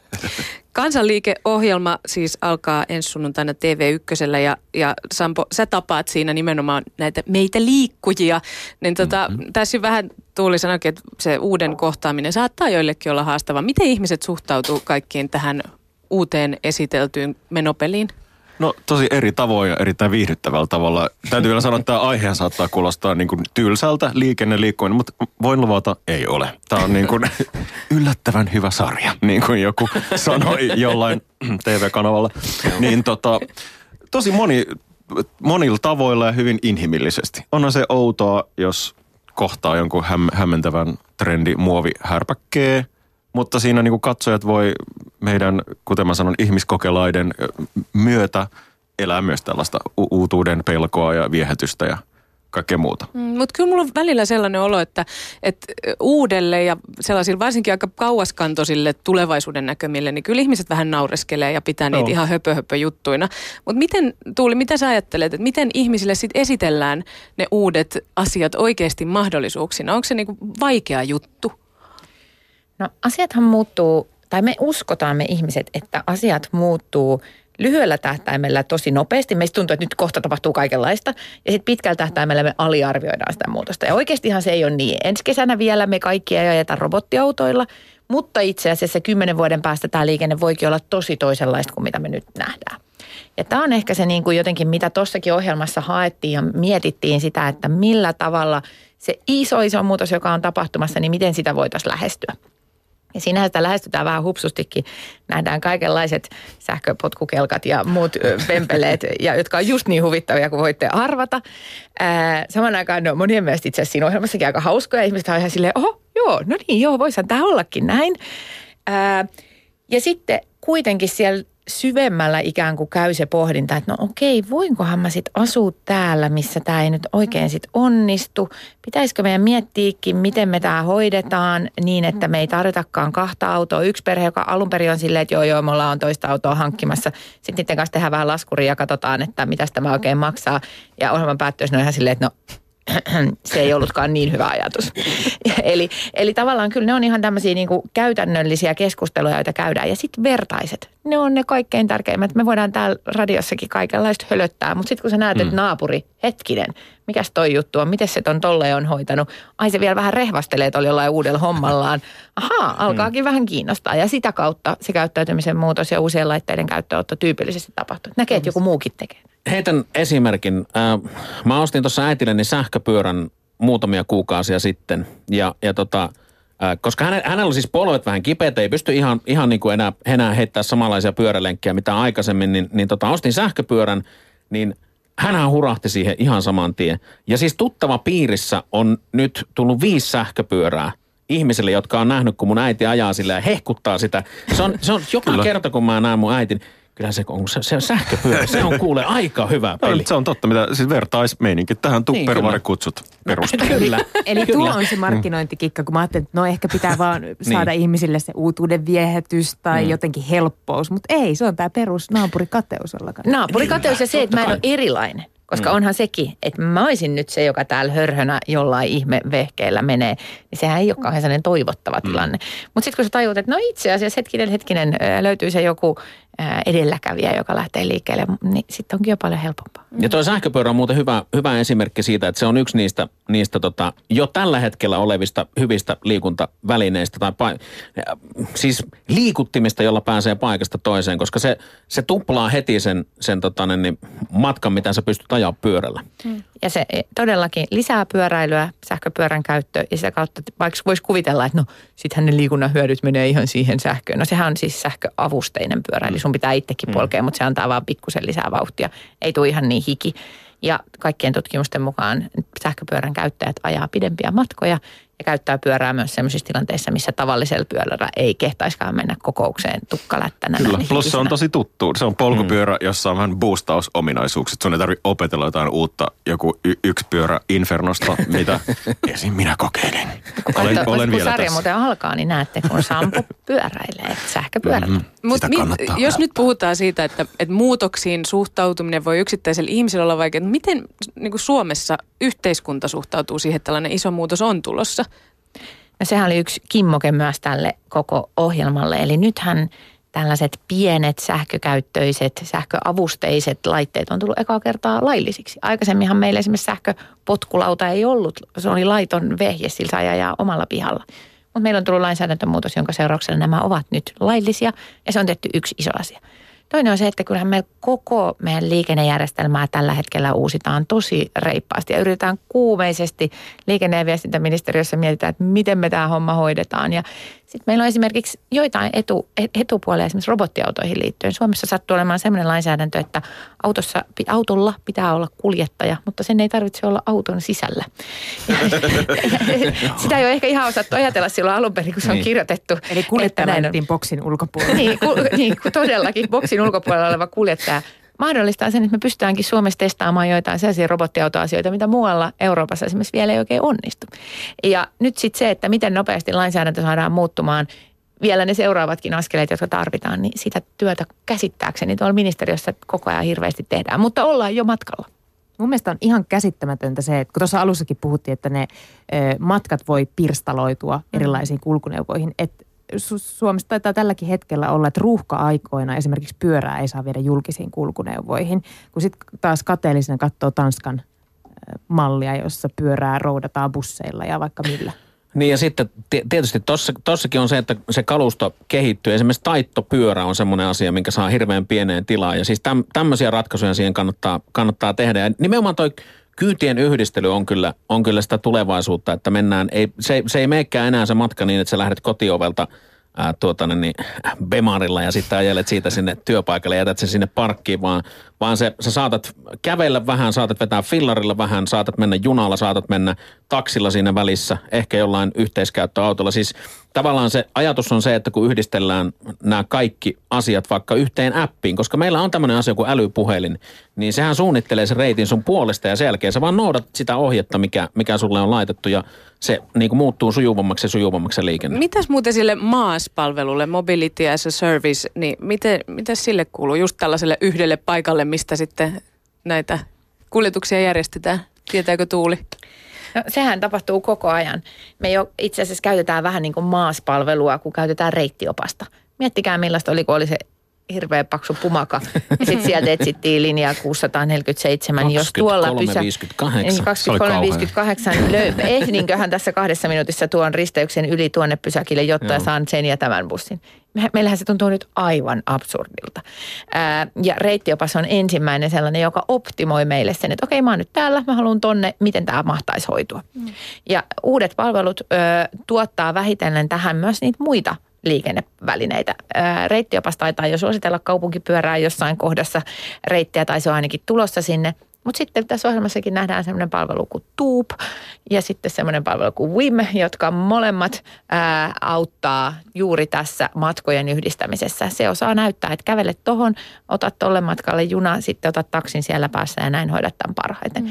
Kansanliike-ohjelma siis alkaa ensi sunnuntaina TV1 ja Sampo, sä tapaat siinä nimenomaan näitä meitä liikkujia. Niin tässä vähän Tuuli sanoikin, että se uuden kohtaaminen saattaa joillekin olla haastava. Miten ihmiset suhtautuu kaikkiin tähän uuteen esiteltyyn menopeliin? No tosi eri tavoin ja erittäin viihdyttävällä tavalla. Täytyy vielä sanoa, että tämä aihe saattaa kuulostaa niin kuin tylsältä liikkuminen, mutta voin luvata, ei ole. Tämä on niin kuin yllättävän hyvä sarja, niin kuin joku sanoi jollain TV-kanavalla. Niin tosi monilla tavoilla ja hyvin inhimillisesti. Onhan se outoa, jos kohtaa jonkun hämmentävän trendimuovihärpäkkeen. Mutta siinä niin kuin katsojat voi meidän, kuten mä sanon, ihmiskokelaiden myötä elää myös tällaista uutuuden pelkoa ja viehätystä ja kaikkea muuta. Mutta kyllä mulla on välillä sellainen olo, että uudelle ja sellaisille varsinkin aika kauaskantoisille tulevaisuuden näkymille, niin kyllä ihmiset vähän naureskelee ja pitää niitä ihan höpö juttuina. Mutta miten, Tuuli, mitä sä ajattelet, että miten ihmisille sitten esitellään ne uudet asiat oikeasti mahdollisuuksina? Onko se niinku vaikea juttu? No asiathan muuttuu, tai me uskotaan me ihmiset, että asiat muuttuu lyhyellä tähtäimellä tosi nopeasti. Meistä tuntuu, että nyt kohta tapahtuu kaikenlaista. Ja sitten pitkällä tähtäimellä me aliarvioidaan sitä muutosta. Ja oikeastihan se ei ole niin. Ensi kesänä vielä me kaikki ei ajeta robottiautoilla, mutta itse asiassa 10 vuoden päästä tämä liikenne voikin olla tosi toisenlaista kuin mitä me nyt nähdään. Ja tämä on ehkä se niin kuin jotenkin, mitä tuossakin ohjelmassa haettiin ja mietittiin sitä, että millä tavalla se iso muutos, joka on tapahtumassa, niin miten sitä voitaisiin lähestyä. Ja siinähän sitä lähestytään vähän hupsustikin. Nähdään kaikenlaiset sähköpotkukelkat ja muut pempeleet, jotka on just niin huvittavia kuin voitte arvata. Samaan aikaan ne on monien mielestä itse asiassa siinä ohjelmassakin aika hauskoja. Ihmiset on ihan silleen, voisihan tämä ollakin näin. Ja sitten kuitenkin siellä syvemmällä ikään kuin käy se pohdinta, että no okei, voinkohan mä sitten asua täällä, missä tämä ei nyt oikein sitten onnistu. Pitäisikö meidän miettiäkin, miten me tämä hoidetaan niin, että me ei tarvitakaan 2 autoa. Yksi perhe, joka alun perin on silleen, että joo, me ollaan toista autoa hankkimassa. Sitten niiden kanssa tehdään vähän laskuria ja katsotaan, että mitä tämä oikein maksaa. Ja ohjelman päättyessä on ihan silleen, että no se ei ollutkaan niin hyvä ajatus. Eli tavallaan kyllä ne on ihan tämmöisiä niin kuin käytännöllisiä keskusteluja, joita käydään. Ja sitten vertaiset. Ne on ne kaikkein tärkeimmät. Me voidaan täällä radiossakin kaikenlaista hölöttää, mutta sitten kun sä näet, että naapuri, hetkinen, mikäs toi juttu on, miten se ton tolleen on hoitanut. Ai se vielä vähän rehvastelee tuolla jollain uudella hommallaan. Ahaa, alkaakin vähän kiinnostaa. Ja sitä kautta se käyttäytymisen muutos ja uusien laitteiden käyttöönotto tyypillisesti tapahtuu. Näkee, että joku muukin tekee. Heitän esimerkin. Mä ostin tuossa äitilleni sähköpyörän muutamia kuukausia sitten. Koska hänellä on siis polvet vähän kipeät, ei pysty ihan niin kuin enää heittää samanlaisia pyörälenkkejä mitä aikaisemmin, niin ostin sähköpyörän, niin hänhän hurahti siihen ihan saman tien. Ja siis tuttava piirissä on nyt tullut 5 sähköpyörää ihmisille, jotka on nähnyt, kun mun äiti ajaa sillä ja hehkuttaa sitä. Se on joka kerta, kun mä näen mun äitin. Kyllä se sähköpyörä, se on kuule aika hyvä peli. Se on totta, mitä siis vertaismeininki. Tähän tupperware-kutsut perustuu. Kyllä. Eli tuo on se markkinointikikka, kun mä ajattelin, että no ehkä pitää vaan saada ihmisille se uutuuden viehätys tai jotenkin helppous. Mutta ei, se on tämä perus naapurikateus ollakaan. Naapurikateus ja se, että mä en ole erilainen. Koska onhan sekin, että mä olisin nyt se, joka täällä hörhönä jollain ihme vehkeellä menee, niin sehän ei ole kauhean sellainen toivottava tilanne. Mutta sitten kun sä tajuut, että no itse asiassa hetkinen, löytyy se joku edelläkävijä, joka lähtee liikkeelle, niin sitten onkin jo paljon helpompaa. Ja tuo sähköpyörä on muuten hyvä esimerkki siitä, että se on yksi niistä jo tällä hetkellä olevista hyvistä liikuntavälineistä tai siis liikuttimista, jolla pääsee paikasta toiseen, koska se tuplaa heti sen matkan, mitä sä pystyt ajaa pyörällä. Ja se todellakin lisää pyöräilyä, sähköpyörän käyttö ja sitä kautta vaikka voisi kuvitella, että no sittenhän ne liikunnan hyödyt menee ihan siihen sähköön. No sehän on siis sähköavusteinen pyörä, eli sun pitää itsekin polkea, mutta se antaa vaan pikkusen lisää vauhtia. Ei tule ihan niin hiki. Ja kaikkien tutkimusten mukaan sähköpyörän käyttäjät ajaa pidempiä matkoja ja käyttää pyörää myös sellaisissa tilanteissa, missä tavallisella pyörällä ei kehtaiskaan mennä kokoukseen tukkalättänä. Kyllä, plus se on tosi tuttu. Se on polkupyörä, jossa on vähän boostausominaisuuksia. Sun ei tarvitse opetella jotain uutta, joku yksi pyörä Infernosta, mitä esim. Minä kokeilen. Olen vielä sarja tässä. muuten alkaa, niin näette, kun Sampo pyöräilee sähköpyörällä. Mutta jos nyt puhutaan siitä, että muutoksiin suhtautuminen voi yksittäisellä ihmisellä olla vaikea, miten niin kuin Suomessa yhteiskunta suhtautuu siihen, että tällainen iso muutos on tulossa? No sehän oli yksi kimmoke myös tälle koko ohjelmalle. Eli nythän tällaiset pienet sähkökäyttöiset, sähköavusteiset laitteet on tullut ekaa kertaa laillisiksi. Aikaisemminhan meillä esimerkiksi sähköpotkulauta ei ollut. Se oli laiton vehje, sillä sai ajaa omalla pihalla. Mutta meillä on tullut lainsäädäntömuutos, jonka seurauksena nämä ovat nyt laillisia ja se on tehty yksi iso asia. Toinen on se, että kyllähän meillä koko meidän liikennejärjestelmää tällä hetkellä uusitaan tosi reippaasti ja yritetään kuumeisesti liikenne- ja viestintäministeriössä mietitään, että miten me tämä homma hoidetaan. Ja sitten meillä on esimerkiksi joitain etupuolia esimerkiksi robottiautoihin liittyen. Suomessa sattuu olemaan sellainen lainsäädäntö, että autolla pitää olla kuljettaja, mutta sen ei tarvitse olla auton sisällä. Sitä ei ole ehkä ihan osattu ajatella silloin alun perin, kun se on kirjoitettu. Eli kuljettaja laitettiin boksin ulkopuolella. niin, todellakin boksin ulkopuolella oleva kuljettaja mahdollistaa sen, että me pystytäänkin Suomessa testaamaan joitain sellaisia robottiautoasioita, mitä muualla Euroopassa esimerkiksi vielä ei oikein onnistu. Ja nyt sitten se, että miten nopeasti lainsäädäntö saadaan muuttumaan, vielä ne seuraavatkin askeleet, jotka tarvitaan, niin sitä työtä käsittääkseni tuolla ministeriössä koko ajan hirveästi tehdään, mutta ollaan jo matkalla. Mun mielestä on ihan käsittämätöntä se, että kun tuossa alussakin puhuttiin, että ne matkat voi pirstaloitua erilaisiin kulkuneuvoihin, että Suomessa taitaa tälläkin hetkellä olla, että ruuhka-aikoina esimerkiksi pyörää ei saa viedä julkisiin kulkuneuvoihin, kun sitten taas kateellisena katsoo Tanskan mallia, jossa pyörää roudataan busseilla ja vaikka millä. Niin ja sitten tietysti tossakin on se, että se kalusto kehittyy. Esimerkiksi taittopyörä on semmoinen asia, minkä saa hirveän pieneen tilaan. Ja siis tämmöisiä ratkaisuja siihen kannattaa tehdä. Ja nimenomaan toi kyytien yhdistely on kyllä sitä tulevaisuutta, että mennään, se ei meekään enää se matka niin, että sä lähdet kotiovelta Bemarilla ja sitten ajelet siitä sinne työpaikalle ja jätät sen sinne parkkiin, vaan sä saatat kävellä vähän, saatat vetää fillarilla vähän, saatat mennä junalla, saatat mennä taksilla siinä välissä, ehkä jollain yhteiskäyttöautolla. Siis tavallaan se ajatus on se, että kun yhdistellään nämä kaikki asiat vaikka yhteen appiin, koska meillä on tämmöinen asia kuin älypuhelin, niin sehän suunnittelee sen reitin sun puolesta ja sen jälkeen sä vaan noudat sitä ohjetta, mikä sulle on laitettu ja se niin kuin muuttuu sujuvammaksi se liikenne. Mitäs muuten sille MaaS-palvelulle, Mobility as a Service, niin miten sille kuuluu just tällaiselle yhdelle paikalle, mistä sitten näitä kuljetuksia järjestetään? Tietääkö Tuuli? No, sehän tapahtuu koko ajan. Me jo itse asiassa käytetään vähän niin kuin MaaS-palvelua, kun käytetään reittiopasta. Miettikää millaista oli, kun oli se hirveä paksu pumaka. Ja sitten sieltä etsittiin linjaa 647. 23.58. Ehdinköhän tässä 2 minuutissa tuon risteyksen yli tuonne pysäkille, jotta saan sen ja tämän bussin. Meillähän se tuntuu nyt aivan absurdilta. Ja reittiopas on ensimmäinen sellainen, joka optimoi meille sen, että okei, mä oon nyt täällä, mä haluan tonne, miten tämä mahtaisi hoitua. Ja uudet palvelut tuottaa vähitellen tähän myös niitä muita liikennevälineitä. Reittiopas taitaa jo suositella kaupunkipyörää jossain kohdassa reittiä, tai se on ainakin tulossa sinne. Mutta sitten tässä ohjelmassakin nähdään semmoinen palvelu kuin Toop ja sitten semmoinen palvelu kuin Wim, jotka molemmat auttaa juuri tässä matkojen yhdistämisessä. Se osaa näyttää, että kävelet tohon, otat tolle matkalle juna, sitten otat taksin siellä päässä ja näin hoidat tämän parhaiten.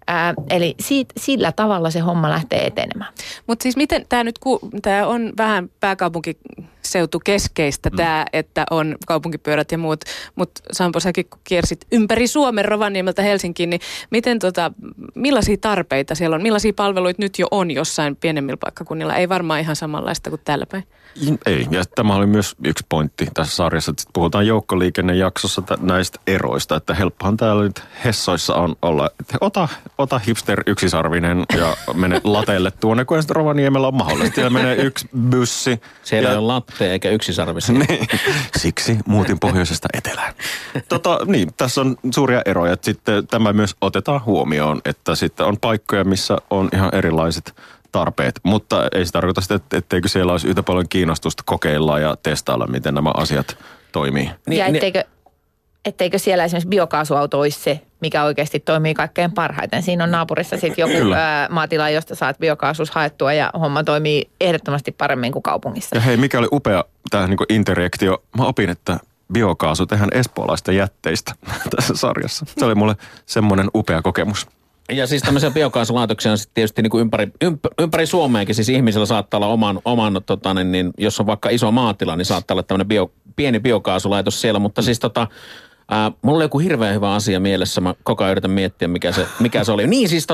Eli sillä tavalla se homma lähtee etenemään. Mutta siis miten tämä on vähän pääkaupunkiseutu keskeistä tämä, että on kaupunkipyörät ja muut, mutta Sampo, säkin kun kiersit ympäri Suomen Rovaniemeltä Helsinkiin, niin miten millaisia tarpeita siellä on, millaisia palveluita nyt jo on jossain pienemmillä paikkakunnilla? Ei varmaan ihan samanlaista kuin täällä päin. Ei, ja tämä oli myös yksi pointti tässä sarjassa, että puhutaan joukkoliikennejaksossa näistä eroista, että helppohan täällä nyt Hessoissa on olla, että ota hipster yksisarvinen ja mene lateelle tuonne, kun sitten Rovaniemellä on mahdollista. Siellä menee yksi bussi. Siellä ei ole latte eikä yksisarvisia. Niin, siksi muutin pohjoisesta etelään. Niin, tässä on suuria eroja, että sitten tämä myös otetaan huomioon, että sitten on paikkoja, missä on ihan erilaiset tarpeet, mutta ei se tarkoita sitä, etteikö siellä olisi yhtä paljon kiinnostusta kokeilla ja testailla, miten nämä asiat toimii. Ja etteikö siellä esimerkiksi biokaasuauto olisi se, mikä oikeasti toimii kaikkein parhaiten. Siinä on naapurissa sitten joku maatila, josta saat biokaasus haettua ja homma toimii ehdottomasti paremmin kuin kaupungissa. Ja hei, mikä oli upea tämä niin kuin interjektio. Mä opin, että biokaasu tehdään espoolaista jätteistä tässä sarjassa. Se oli mulle semmoinen upea kokemus. Ja siis tämmöisiä biokaasulaitoksia on sitten tietysti niin kuin ympäri Suomeakin. Siis ihmisillä saattaa olla oman niin jos on vaikka iso maatila, niin saattaa olla tämmöinen pieni biokaasulaitos siellä. Mutta siis mulla oli joku hirveän hyvä asia mielessä. Mä koko ajan yritän miettiä, mikä se oli. Niin siis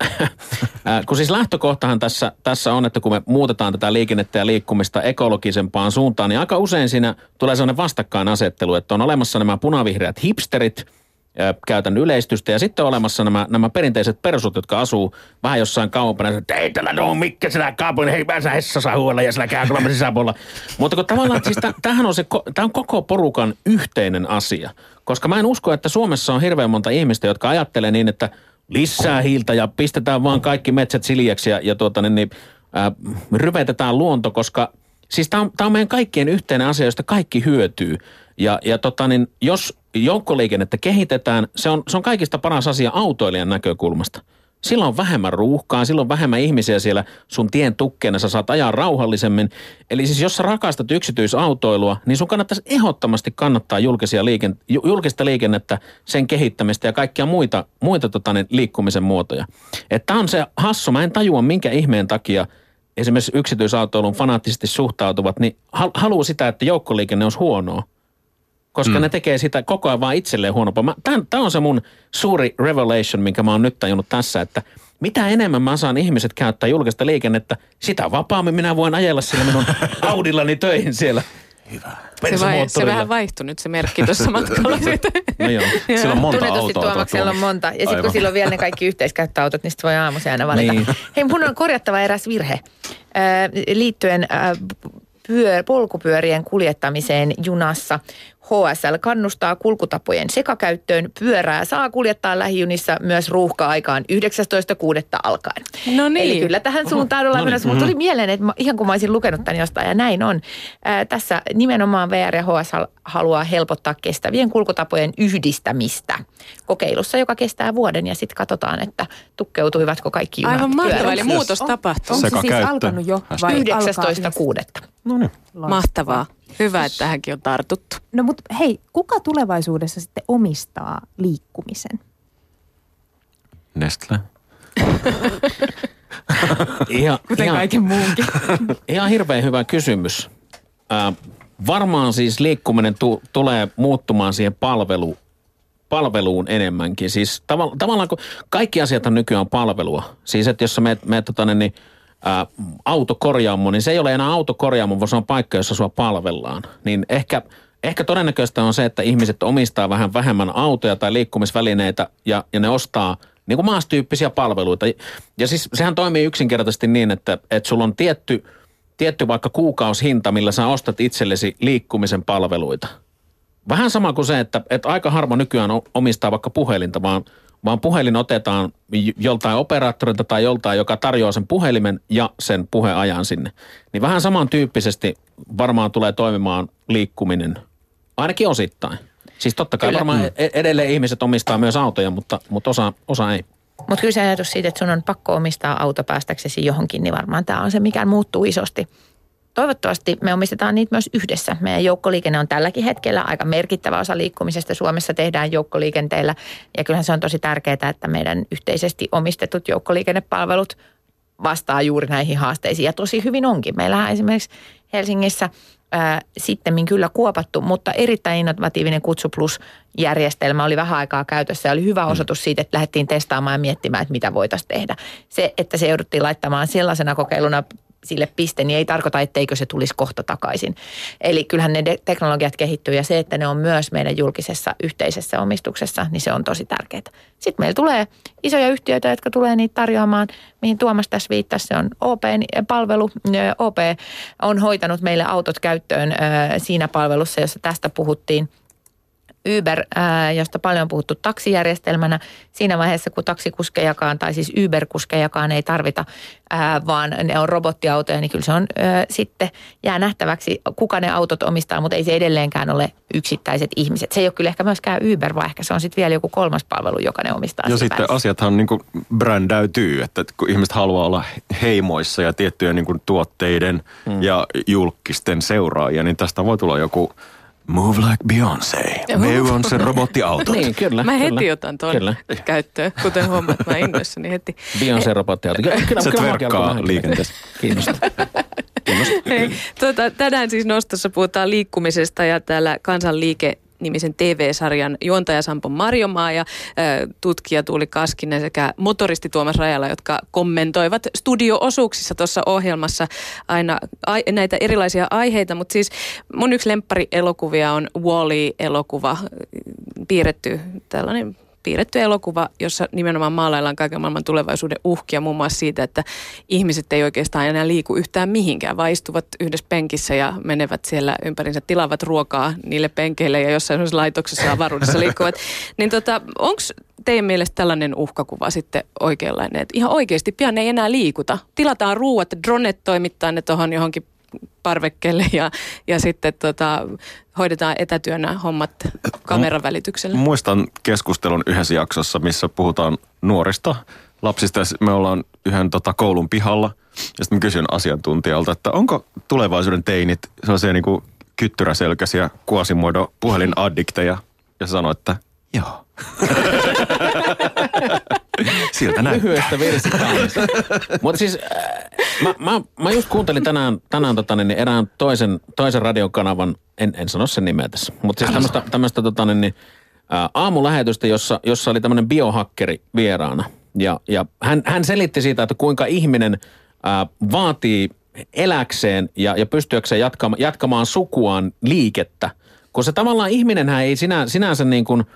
kun siis lähtökohtahan tässä on, että kun me muutetaan tätä liikennettä ja liikkumista ekologisempaan suuntaan, niin aika usein siinä tulee sellainen vastakkainasettelu, että on olemassa nämä punavihreät hipsterit, käytän yleistystä, ja sitten on olemassa nämä perinteiset persut, jotka asuu vähän jossain kauempana, että ei tällä ole mikään sillä kaupungin, hei mä Hessassa huolella ja sillä käy sisäpuolella. Mutta kun tavallaan siis tämä on koko porukan yhteinen asia, koska mä en usko, että Suomessa on hirveän monta ihmistä, jotka ajattelee niin, että lisää hiiltä ja pistetään vaan kaikki metsät siljäksi ja ryvetetään luonto, koska siis tämä on meidän kaikkien yhteinen asia, josta kaikki hyötyy. Ja jos joukkoliikennettä kehitetään, se on kaikista paras asia autoilijan näkökulmasta. Silloin on vähemmän ruuhkaa, silloin on vähemmän ihmisiä siellä sun tien tukkeena, sä saat ajaa rauhallisemmin. Eli siis jos sä rakastat yksityisautoilua, niin sun kannattaisi ehdottomasti kannattaa julkista liikennettä, sen kehittämistä ja kaikkia muita liikkumisen muotoja. Että tää on se hassu, mä en tajua minkä ihmeen takia esimerkiksi yksityisautoilun fanaattisesti suhtautuvat, niin haluaa sitä, että joukkoliikenne olisi huonoa. Koska ne tekee sitä koko ajan vaan itselleen huonompaa. Tämä on se mun suuri revelation, minkä mä oon nyt tajunnut tässä, että mitä enemmän mä saan ihmiset käyttää julkista liikennettä, sitä vapaammin minä voin ajella sillä minun Audillani töihin siellä. Hyvä. Se vähän vaihtui nyt se merkki tuossa matkalla. No joo. Sillä on monta tunnetusti autoa. Tuomaksella on monta. Ja sitten kun sillä on vielä ne kaikki yhteiskäyttöautot, niin sitten voi aamuisin aina valita. Niin. Hei, mun on korjattava eräs virhe liittyen polkupyörien kuljettamiseen junassa. HSL kannustaa kulkutapojen sekakäyttöön. Pyörää saa kuljettaa lähijunissa myös ruuhka-aikaan 19.6. alkaen. No niin. Eli kyllä tähän suuntaan ollaan menossa. Mutta tuli mieleen, että ihan kun mä olisin lukenut tämän jostain, ja näin on. Tässä nimenomaan VR ja HSL haluaa helpottaa kestävien kulkutapojen yhdistämistä kokeilussa, joka kestää vuoden, ja sitten katsotaan, että tukkeutuivatko kaikki junat. Aivan mahtavaa, eli muutos tapahtuu. Onko se siis alkanut jo vai 19.6. No niin. Mahtavaa. Hyvä, että tähänkin on tartuttu. No mutta hei, kuka tulevaisuudessa sitten omistaa liikkumisen? Nestle. Kuten kaiken muunkin. Ihan hirveän hyvä kysymys. Varmaan siis liikkuminen tulee muuttumaan siihen palveluun enemmänkin. Siis tavallaan kun kaikki asiat on nykyään palvelua. Siis että jos sä meet autokorjaamo, niin se ei ole enää autokorjaamo, vaan se on paikka, jossa sua palvellaan. Niin ehkä todennäköistä on se, että ihmiset omistaa vähän vähemmän autoja tai liikkumisvälineitä ja ne ostaa niin kuin maastyyppisiä palveluita. Ja siis sehän toimii yksinkertaisesti niin, että sulla on tietty vaikka kuukausihinta, millä sä ostat itsellesi liikkumisen palveluita. Vähän sama kuin se, että aika harva nykyään omistaa vaikka puhelinta, vaan puhelin otetaan joltain operaattorilta tai joltain, joka tarjoaa sen puhelimen ja sen puheajan sinne. Niin vähän samantyyppisesti varmaan tulee toimimaan liikkuminen, ainakin osittain. Siis totta kai varmaan edelleen ihmiset omistaa myös autoja, mutta osa ei. Mutta kyllä se ajatus siitä, että sun on pakko omistaa auto päästäksesi johonkin, niin varmaan tämä on se, mikä muuttuu isosti. toivottavasti me omistetaan niitä myös yhdessä. Meidän joukkoliikenne on tälläkin hetkellä aika merkittävä osa liikkumisesta. Suomessa tehdään joukkoliikenteellä ja kyllähän se on tosi tärkeää, että meidän yhteisesti omistetut joukkoliikennepalvelut vastaa juuri näihin haasteisiin ja tosi hyvin onkin. Meillähän esimerkiksi Helsingissä sittemmin kyllä kuopattu, mutta erittäin innovatiivinen Kutsu Plus-järjestelmä oli vähän aikaa käytössä ja oli hyvä osoitus siitä, että lähdettiin testaamaan ja miettimään, että mitä voitaisiin tehdä. Se, että se jouduttiin laittamaan sellaisena kokeiluna sille piste, niin ei tarkoita, etteikö se tulisi kohta takaisin. Eli kyllähän ne teknologiat kehittyy ja se, että ne on myös meidän julkisessa yhteisessä omistuksessa, niin se on tosi tärkeää. Sitten meillä tulee isoja yhtiöitä, jotka tulee niitä tarjoamaan, mihin Tuomas tässä viittasi. Se on OP-palvelu. OP on hoitanut meille autot käyttöön siinä palvelussa, jossa tästä puhuttiin. Uber, josta paljon on puhuttu taksijärjestelmänä siinä vaiheessa, kun taksikuskejakaan tai siis Uber-kuskejakaan ei tarvita, vaan ne on robottiautoja, niin kyllä se on sitten jää nähtäväksi, kuka ne autot omistaa, mutta ei se edelleenkään ole yksittäiset ihmiset. Se ei ole kyllä ehkä myöskään Uber, vaan ehkä se on sitten vielä joku kolmas palvelu, joka ne omistaa. Ja sitten asiathan niin kuin brändäytyy, että kun ihmiset haluaa olla heimoissa ja tiettyjen niin kuin tuotteiden ja julkisten seuraajia, niin tästä voi tulla joku Move like Beyoncé. Beyoncé robottiautot. Niin, kyllä. Mä heti otan tuon käyttöön, kuten huomaat, mä innoissani heti. Beyoncé robottiauto. Se tverkkaa liikenteessä. Kiinnostaa. Tänään siis Nostossa puhutaan liikkumisesta ja täällä Kansanliike-nimisen TV-sarjan juontaja Sampo Marjomaa ja tutkija Tuuli Kaskinen sekä motoristi Tuomas Rajala, jotka kommentoivat studio-osuuksissa tuossa ohjelmassa aina näitä erilaisia aiheita. Mutta siis mun yksi lempparielokuvia on Wall-E-elokuva, piirretty elokuva, jossa nimenomaan maalaillaan kaiken maailman tulevaisuuden uhkia, muun muassa siitä, että ihmiset ei oikeastaan enää liiku yhtään mihinkään, vaan istuvat yhdessä penkissä ja menevät siellä ympärinsä, tilaavat ruokaa niille penkeille ja jossain sellaisessa laitoksessa avaruudessa liikkuvat. Niin onko teidän mielestä tällainen uhkakuva sitten oikeanlainen, että ihan oikeasti pian ei enää liikuta? Tilataan ruuat, dronet toimittaa ne tuohon johonkin parvekkeelle ja sitten hoidetaan etätyönä hommat kameran välityksellä. Muistan keskustelun yhdessä jaksossa, missä puhutaan nuorista lapsista. Me ollaan yhden koulun pihalla ja sitten mä kysyn asiantuntijalta, että onko tulevaisuuden teinit sellaisia niin kuin kyttyräselkäisiä Quasimodo puhelinaddikteja ja sanoi, että joo. Siltä näyttää. Lyhyestä versikaunista. Mutta siis mä just kuuntelin tänään erään toisen radiokanavan, en sano sen nimeä tässä, mutta siis tämmöistä aamulähetystä, jossa oli tämmöinen biohakkeri vieraana. Ja hän selitti siitä, että kuinka ihminen vaatii eläkseen ja pystyäkseen jatkamaan sukuaan liikettä. Kun se tavallaan ihminenhän ei sinänsä niin kuin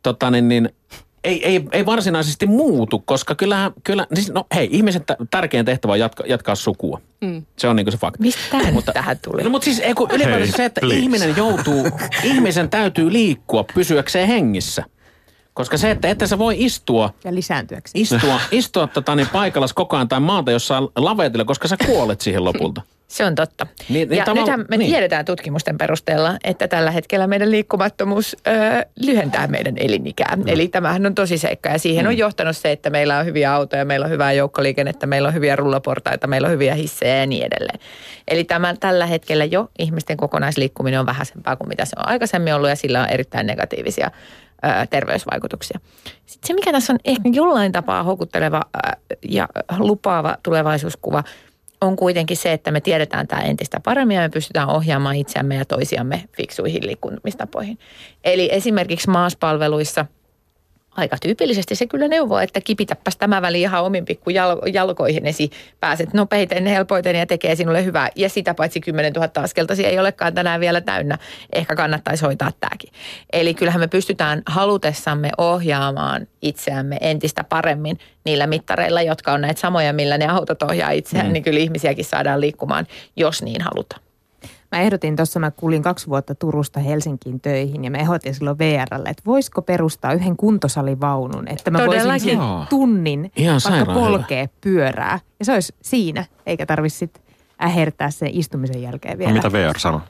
ei varsinaisesti muutu, koska ihmisen tärkein tehtävä on jatkaa sukua. Se on niin kuin se fakta. Mistä tähän tuli? No mutta siis ylipäätään se, että ihmisen täytyy liikkua pysyäkseen hengissä. Koska se, että sä voi istua ja lisääntyäkseen. Istua paikallasi koko ajan tai maata jossain lavetilla, koska sä kuolet siihen lopulta. Se on totta. Nythän me tiedetään tutkimusten perusteella, että tällä hetkellä meidän liikkumattomuus lyhentää meidän elinikää. Eli tämähän on tosi seikka ja siihen on johtanut se, että meillä on hyviä autoja, meillä on hyvää joukkoliikennettä, meillä on hyviä rullaportaita, meillä on hyviä hissejä ja niin edelleen. Eli tällä hetkellä jo ihmisten kokonaisliikkuminen on vähäisempää kuin mitä se on aikaisemmin ollut ja sillä on erittäin negatiivisia terveysvaikutuksia. Sitten se, mikä tässä on ehkä jollain tapaa houkutteleva ja lupaava tulevaisuuskuva, on kuitenkin se, että me tiedetään tämä entistä paremmin ja me pystytään ohjaamaan itseämme ja toisiamme fiksuihin liikkumistapoihin. Eli esimerkiksi maaspalveluissa aika tyypillisesti se kyllä neuvoo, että kipitäpäs tämä väli ihan omin pikku jalkoihinesi. Pääset nopeiten, helpoiten ja tekee sinulle hyvää. Ja sitä paitsi 10 000 askeltasi ei olekaan tänään vielä täynnä. Ehkä kannattaisi hoitaa tämäkin. Eli kyllähän me pystytään halutessamme ohjaamaan itseämme entistä paremmin niillä mittareilla, jotka on näitä samoja, millä ne autot ohjaa itseään. Niin kyllä ihmisiäkin saadaan liikkumaan, jos niin halutaan. Mä ehdotin tuossa, mä kuulin 2 vuotta Turusta Helsinkiin töihin ja mä ehdotin silloin VR:lle, että voisiko perustaa yhden kuntosalivaunun, että mä voisin sen tunnin vaikka polkea pyörää. Ja se olisi siinä, eikä tarvitse sitten ähertää sen istumisen jälkeen vielä. No mitä VR sanoo?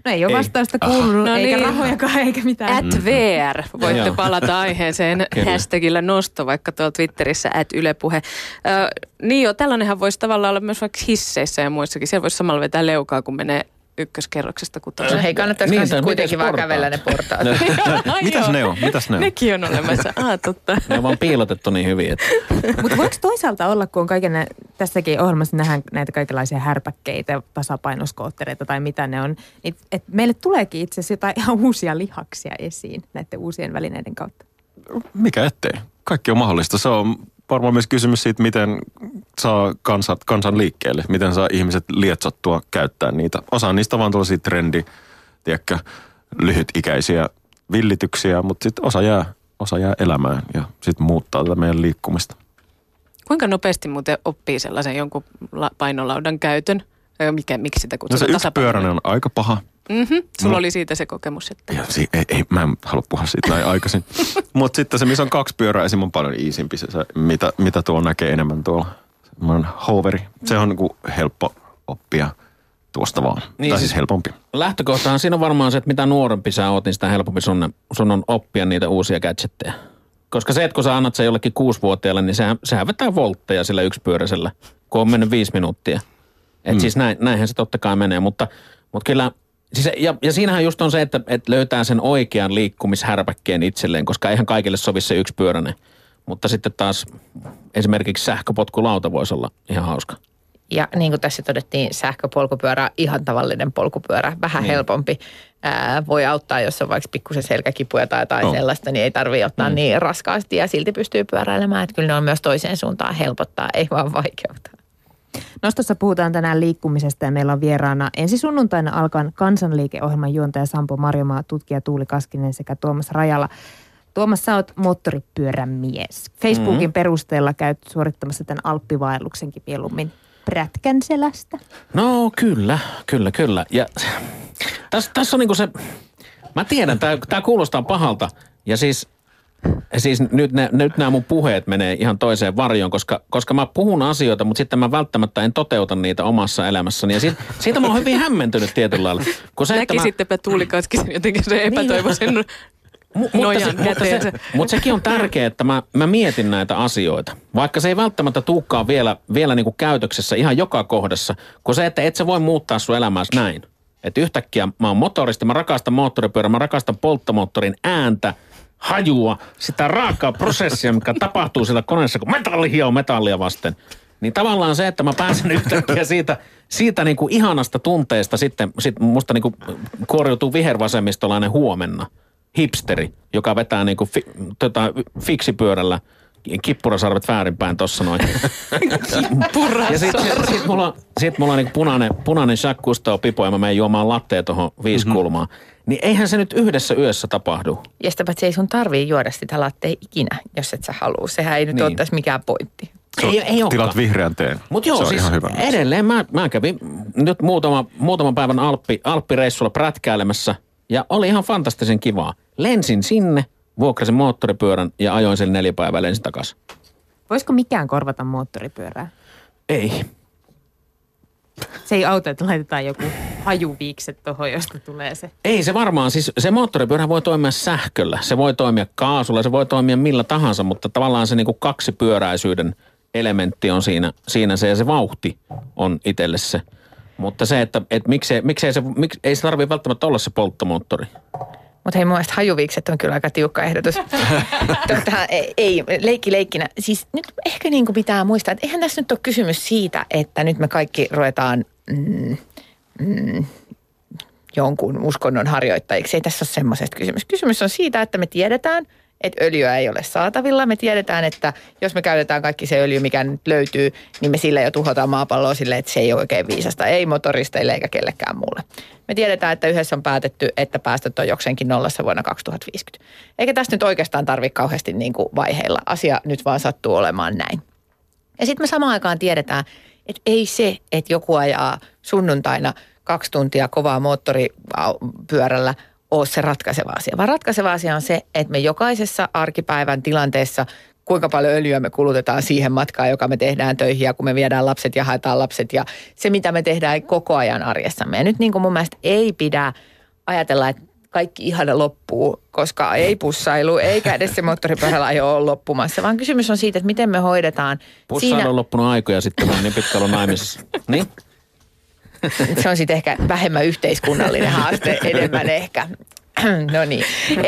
No ei ole vastausta kuulunut, No eikä niin. rahojakaan, eikä mitään. @VR. Voitte Joo. palata aiheeseen Kyllä. hashtagillä nosto, vaikka tuolla Twitterissä @ylepuhe. Niin jo, tällainenhan voisi tavallaan olla myös vaikka hisseissä ja muissakin. Siellä voisi samalla vetää leukaa, kun menee ykköskerroksesta No kutoseen. hei, kannattaisiko Niin, niin, tai kuitenkin mites vaan portaat? kävellä ne portaat? Mitäs ne on? Mitäs ne on? Nekin on olemassa. Totta. Ne on vaan piilotettu niin hyvin, että Mutta voiko toisaalta olla, kun on tässäkin ohjelmassa nähdään näitä kaikenlaisia härpäkkeitä, tasapainoskoottereita tai mitä ne on, niin että meille tuleekin itse asiassa jotain ihan uusia lihaksia esiin näiden uusien välineiden kautta. Mikä ettei? Kaikki on mahdollista. Se on varmaan myös kysymys siitä, miten saa kansan liikkeelle. Miten saa ihmiset lietsottua käyttää niitä. Osa niistä on vaan tuollaisia lyhytikäisiä villityksiä, mutta sitten osa jää elämään ja sitten muuttaa tätä meidän liikkumista. Kuinka nopeasti muuten oppii sellaisen jonkun painolaudan käytön? Miksi sitä No kutsutaan? se yksipyöräinen on aika paha. Sulla oli siitä se kokemus, että... Ja mä en halua puhua siitä näin aikaisin. Mutta sitten se, missä on 2 pyörää, esim. On paljon iisimpi se mitä tuolla näkee enemmän tuolla. Semmoinen hoveri. Se on niinku helppo oppia tuosta vaan. Niin Tai siis- siis helpompi. lähtökohtahan siinä on varmaan se, että mitä nuorempi sä oot, niin sitä helpompi sun on oppia niitä uusia gadgetteja. Koska se, että kun sä annat sen jollekin 6-vuotiaalle, niin sehän vetää voltteja sillä yksipyöräisellä, kun on mennyt 5 minuuttia. Että siis näinhän se totta kai menee, mutta kyllä, siis ja siinähän just on se, että löytää sen oikean liikkumishärpäkkeen itselleen, koska eihän kaikille sovi se yksipyöräinen. Mutta sitten taas esimerkiksi sähköpotkulauta voisi olla ihan hauska. Ja niin kuin tässä todettiin, sähköpolkupyörä, ihan tavallinen polkupyörä, vähän helpompi. Voi auttaa, jos on vaikka pikkusen selkäkipuja tai jotain sellaista, niin ei tarvitse ottaa niin raskaasti ja silti pystyy pyöräilemään. Että kyllä ne on myös toiseen suuntaan helpottaa, ei vaan vaikeuttaa. Nostossa puhutaan tänään liikkumisesta ja meillä on vieraana ensi sunnuntaina alkaen Kansanliike-ohjelman juontaja Sampo Marjomaa, tutkija Tuuli Kaskinen sekä Tuomas Rajala. Tuomas, sä oot moottoripyörämies. Facebookin perusteella käyt suorittamassa tämän alppivaelluksenkin mieluummin Prätkänselästä. No kyllä. Ja tässä on niinku se, mä tiedän, tää kuulostaa pahalta ja siis nyt nämä mun puheet menee ihan toiseen varjoon, koska mä puhun asioita, mutta sitten mä välttämättä en toteuta niitä omassa elämässäni. Ja siitä mä oon hyvin hämmentynyt tietyllä lailla. Näkisittepä Tuuli Kaskisen jotenkin se epätoivoisen nojan käteensä. Mutta sekin on tärkeää, että mä mietin näitä asioita. Vaikka se ei välttämättä tulekaan vielä niinku käytöksessä ihan joka kohdassa, kun se, että et sä voi muuttaa sun elämääsi näin. Että yhtäkkiä mä oon motoristi, mä rakastan moottoripyörää, mä rakastan polttomoottorin ääntä, hajua, sitä raakaa prosessia, mikä tapahtuu sillä koneessa, kun metalli hioo metallia vasten. Niin tavallaan se, että mä pääsen yhtäkkiä siitä niinku ihanasta tunteesta sitten musta niinku kuoriutuu vihervasemmistolainen huomenna. Hipsteri, joka vetää niinku fiksipyörällä kippurasarvet väärinpäin tossa noin. Ja sit mulla on niinku punainen Jacques Cousteau pipo ja mä menen juomaan lattea tohon 5 kulmaa. Niin eihän se nyt yhdessä yössä tapahdu. Ja sitä paitsi ei sun tarvii juoda sitä lattea ikinä, jos et sä halua. Sehän ei nyt ole tässä mikään pointti. Ei olekaan. Tilat vihreän teen. Mutta joo, se on siis ihan hyvä. edelleen mä kävin nyt muutaman päivän alppireissulla prätkäilemässä ja oli ihan fantastisen kivaa. Lensin sinne, vuokrasin moottoripyörän ja ajoin sen 4 päivää lensin takaisin. Voisiko mikään korvata moottoripyörää? Ei. Se ei auta, että laitetaan joku hajuviikset tuohon, josta tulee se. Ei se varmaan, siis se moottoripyörä voi toimia sähköllä, se voi toimia kaasulla, se voi toimia millä tahansa, mutta tavallaan se niinku kaksipyöräisyyden elementti on siinä se ja se vauhti on itselle se. Mutta se, että ei se tarvitse välttämättä olla se polttomoottori. Mutta hei, mun mielestä hajuviikset on kyllä aika tiukka ehdotus. Ei, leikkinä. Siis nyt ehkä niin kuin pitää muistaa, että eihän tässä nyt ole kysymys siitä, että nyt me kaikki ruvetaan jonkun uskonnon harjoittajiksi. Ei tässä ole semmoisesta kysymys. Kysymys on siitä, että me tiedetään, että öljyä ei ole saatavilla. Me tiedetään, että jos me käytetään kaikki se öljy, mikä nyt löytyy, niin me sillä jo tuhotaan maapalloa silleen, että se ei ole oikein viisasta. Ei motoristeille eikä kellekään muulle. Me tiedetään, että yhdessä on päätetty, että päästöt on jokseenkin nollassa vuonna 2050. Eikä tästä nyt oikeastaan tarvitse kauheasti niin kuin vaiheilla. Asia nyt vaan sattuu olemaan näin. Ja sitten me samaan aikaan tiedetään, että ei se, että joku ajaa sunnuntaina 2 tuntia kovaa moottoripyörällä ole se ratkaiseva asia. Vaan ratkaiseva asia on se, että me jokaisessa arkipäivän tilanteessa, kuinka paljon öljyä me kulutetaan siihen matkaan, joka me tehdään töihin ja kun me viedään lapset ja haetaan lapset ja se, mitä me tehdään koko ajan arjessamme. Ja nyt niin kuin mun mielestä ei pidä ajatella, että kaikki ihana loppuu, koska ei pussailu, eikä edes se moottoripyörällä ajo ole loppumassa, vaan kysymys on siitä, että miten me hoidetaan. Pussailu on loppunut aikoja sitten, on niin pitkä ollut naimisissa. Niin? Se on sitten ehkä vähemmän yhteiskunnallinen haaste, enemmän ehkä. No niin,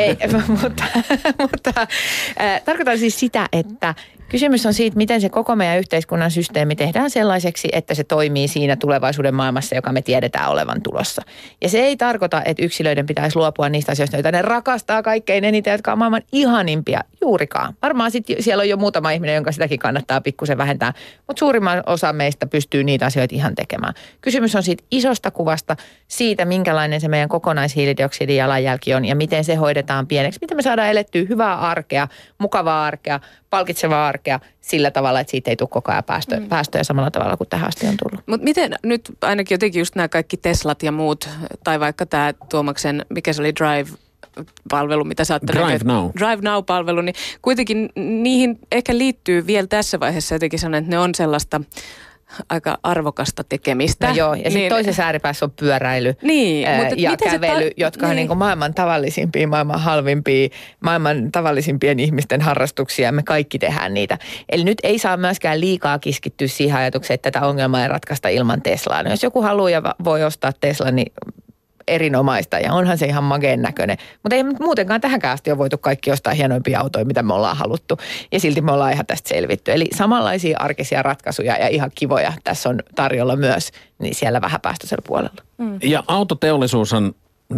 mutta tarkoitan siis sitä, että kysymys on siitä, miten se koko meidän yhteiskunnan systeemi tehdään sellaiseksi, että se toimii siinä tulevaisuuden maailmassa, joka me tiedetään olevan tulossa. Ja se ei tarkoita, että yksilöiden pitäisi luopua niistä asioista, joita ne rakastaa kaikkein eniten, jotka on maailman ihanimpia juurikaan. Varmaan sitten siellä on jo muutama ihminen, jonka sitäkin kannattaa pikkusen vähentää, mutta suurimman osa meistä pystyy niitä asioita ihan tekemään. Kysymys on siitä isosta kuvasta, siitä minkälainen se meidän kokonaishiilidioksidin jalanjälki on ja miten se hoidetaan pieneksi. Miten me saadaan elettyä hyvää arkea, mukavaa arkea, palkitsevaa arkea sillä tavalla, että siitä ei tule koko ajan päästöjä samalla tavalla kuin tähän asti on tullut. Mutta miten nyt ainakin jotenkin just nämä kaikki Teslat ja muut, tai vaikka tämä Tuomaksen, mikä se oli Drive-palvelu, mitä sä oot Drive Now-palvelu, niin kuitenkin niihin ehkä liittyy vielä tässä vaiheessa jotenkin sellainen, että ne on sellaista aika arvokasta tekemistä. No joo, ja sitten niin, toisessa ääripäässä on pyöräily ja kävely, jotka on niin kuin maailman tavallisimpia, maailman halvimpia, maailman tavallisimpien ihmisten harrastuksia. Me kaikki tehdään niitä. Eli nyt ei saa myöskään liikaa keskittyä siihen ajatukseen, että tätä ongelmaa ei ratkaista ilman Teslaa. No jos joku haluaa ja voi ostaa Tesla, niin erinomaista ja onhan se ihan mageen näköinen. Mutta ei muutenkaan tähänkään asti ole voitu kaikki ostaa hienoimpia autoja, mitä me ollaan haluttu. Ja silti me ollaan ihan tästä selvitty. Eli samanlaisia arkisia ratkaisuja ja ihan kivoja tässä on tarjolla myös niin siellä vähäpäästöisellä puolella. Ja autoteollisuushan,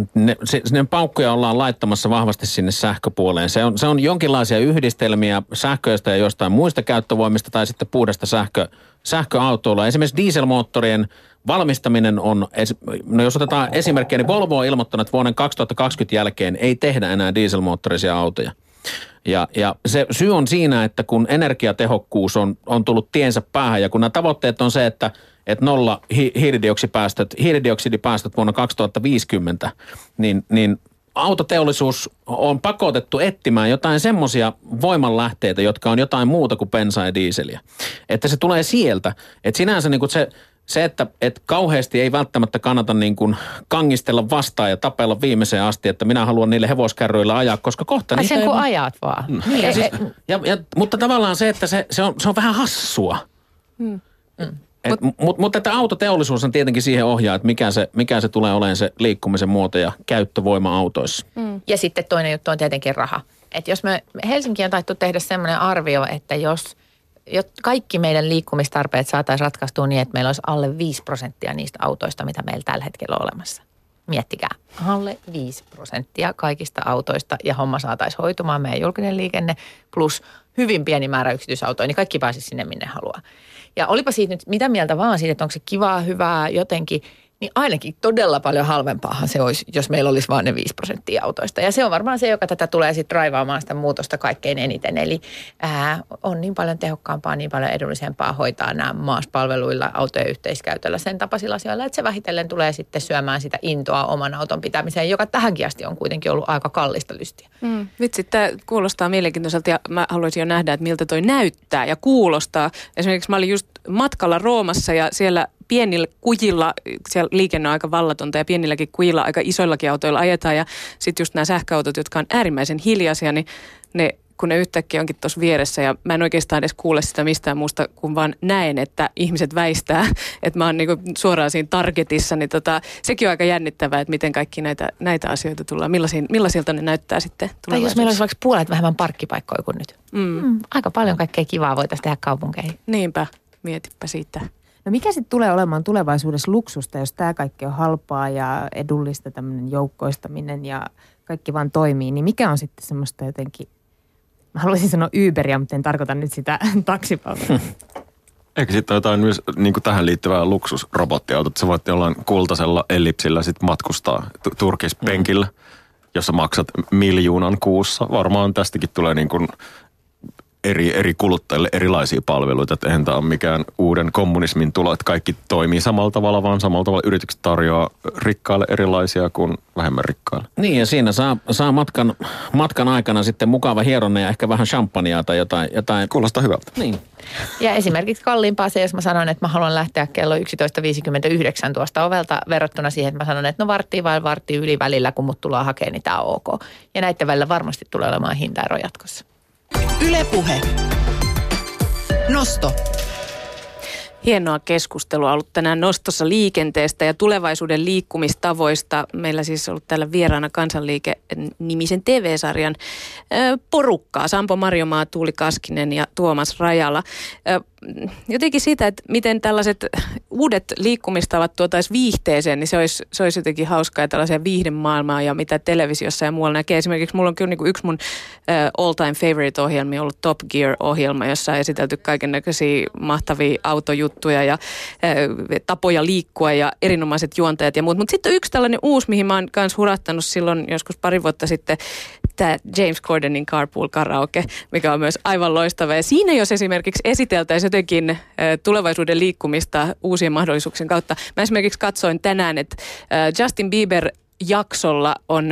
ne paukkuja ollaan laittamassa vahvasti sinne sähköpuoleen. Se on jonkinlaisia yhdistelmiä sähköistä ja jostain muista käyttövoimista tai sitten puhdasta sähköautoilla. Esimerkiksi dieselmoottorien valmistaminen on, no jos otetaan esimerkkiä, niin Volvo on ilmoittanut, että vuoden 2020 jälkeen ei tehdä enää dieselmoottorisia autoja. Ja se syy on siinä, että kun energiatehokkuus on tullut tiensä päähän ja kun nämä tavoitteet on se, että nolla hiilidioksidipäästöt vuonna 2050, niin autoteollisuus on pakotettu etsimään jotain semmoisia voimanlähteitä, jotka on jotain muuta kuin bensaa ja diiseliä. Että se tulee sieltä. Että sinänsä niin kuin se, että kauheasti ei välttämättä kannata niin kuin kangistella vastaan ja tapella viimeiseen asti, että minä haluan niille hevoskärryillä ajaa, koska kohta niitä sen kun ajat vaan. Mutta tavallaan se, että se on vähän hassua. Mutta että autoteollisuus on tietenkin siihen ohjaa, että mikä se tulee olemaan se liikkumisen muoto ja käyttövoima autoissa. Ja sitten toinen juttu on tietenkin raha. Että jos Helsinki on taittu tehdä semmoinen arvio, että jos kaikki meidän liikkumistarpeet saataisiin ratkaistua niin, että meillä olisi alle 5% niistä autoista, mitä meillä tällä hetkellä on olemassa. Miettikää, alle 5% kaikista autoista ja homma saataisiin hoitumaan meidän julkinen liikenne plus hyvin pieni määrä yksityisautoja, niin kaikki pääsisi sinne minne haluaa. Ja olipa siitä nyt mitä mieltä vaan siitä, että onko se kivaa, hyvää, jotenkin, niin ainakin todella paljon halvempaahan se olisi, jos meillä olisi vain ne 5% autoista. Ja se on varmaan se, joka tätä tulee sitten raivaamaan sitä muutosta kaikkein eniten. Eli on niin paljon tehokkaampaa, niin paljon edullisempaa hoitaa nämä maaspalveluilla, autojen yhteiskäytöllä, sen tapaisilla asioilla, että se vähitellen tulee sitten syömään sitä intoa oman auton pitämiseen, joka tähänkin asti on kuitenkin ollut aika kallista lystiä. Vitsi, tämä kuulostaa mielenkiintoiselta ja mä haluaisin jo nähdä, että miltä toi näyttää ja kuulostaa. Esimerkiksi mä olin just matkalla Roomassa ja siellä pienillä kujilla, siellä liikenne on aika vallatonta ja pienilläkin kujilla aika isoillakin autoilla ajetaan ja sitten just nämä sähköautot, jotka on äärimmäisen hiljaisia, niin kun ne yhtäkkiä onkin tuossa vieressä ja mä en oikeastaan edes kuule sitä mistään muusta, kun vaan näen, että ihmiset väistää, että mä oon niinku suoraan siinä targetissa, niin sekin on aika jännittävää, että miten kaikki näitä asioita tullaan, millaisilta ne näyttää sitten tulevaisuudessa. Tai jos meillä olisi vaikka puolet vähemmän parkkipaikkoja kuin nyt. Aika paljon kaikkea kivaa voitaisiin tehdä kaupunkeihin. Niinpä, mietipä siitä. No mikä sitten tulee olemaan tulevaisuudessa luksusta, jos tämä kaikki on halpaa ja edullista, tämmöinen joukkoistaminen ja kaikki vaan toimii, niin mikä on sitten semmoista jotenkin, mä haluaisin sanoa Uberia, mutta en tarkoita nyt sitä taksipalvelua. Eikä sitten jotain myös niin kuin tähän liittyvää luksusrobottiautot. Sä voit jollain kultaisella ellipsillä sitten matkustaa turkispenkillä, jossa maksat 1 000 000 kuussa. Varmaan tästäkin tulee niin kuin eri kuluttajille erilaisia palveluita. Että eihän tämä ole mikään uuden kommunismin tulo, että kaikki toimii samalla tavalla, vaan samalla tavalla yritykset tarjoaa rikkaille erilaisia kuin vähemmän rikkaille. Niin, ja siinä saa matkan aikana sitten mukava hieronne ja ehkä vähän champagnea tai jotain. Kuulostaa hyvältä. Niin. Ja esimerkiksi kalliimpaa se, jos mä sanon, että mä haluan lähteä kello 11.59 tuosta ovelta verrattuna siihen, että mä sanon, että no varttia vai varttia yli välillä, kun mut tullaan hakemaan, niin tää on ok. Ja näiden välillä varmasti tulee olemaan hintaero jatkossa. Yle Puhe. Nosto. Hienoa keskustelua ollut tänään Nostossa liikenteestä ja tulevaisuuden liikkumistavoista. Meillä siis on ollut täällä vieraana Kansanliike-nimisen TV-sarjan porukkaa. Sampo Marjomaa, Tuuli Kaskinen ja Tuomas Rajala. Jotenkin siitä, että miten tällaiset uudet liikkumistavat tuotaisiin viihteeseen, niin se olisi jotenkin hauskaa, tällaisia viihdemaailmaa ja mitä televisiossa ja muualla näkee. Esimerkiksi mulla on kyllä niin yksi mun all-time favorite-ohjelmia ollut Top Gear-ohjelma, jossa on esitelty kaikennäköisiä mahtavia autojuttuja ja tapoja liikkua ja erinomaiset juontajat ja muut. Mutta sitten yksi tällainen uusi, mihin mä oon kanssa hurahtanut silloin joskus pari vuotta sitten, tämä James Cordenin Carpool Karaoke, mikä on myös aivan loistava. Ja siinä jos esimerkiksi esiteltäisiin jotenkin tulevaisuuden liikkumista uusien mahdollisuuksien kautta. Mä esimerkiksi katsoin tänään, että Justin Bieber jaksolla on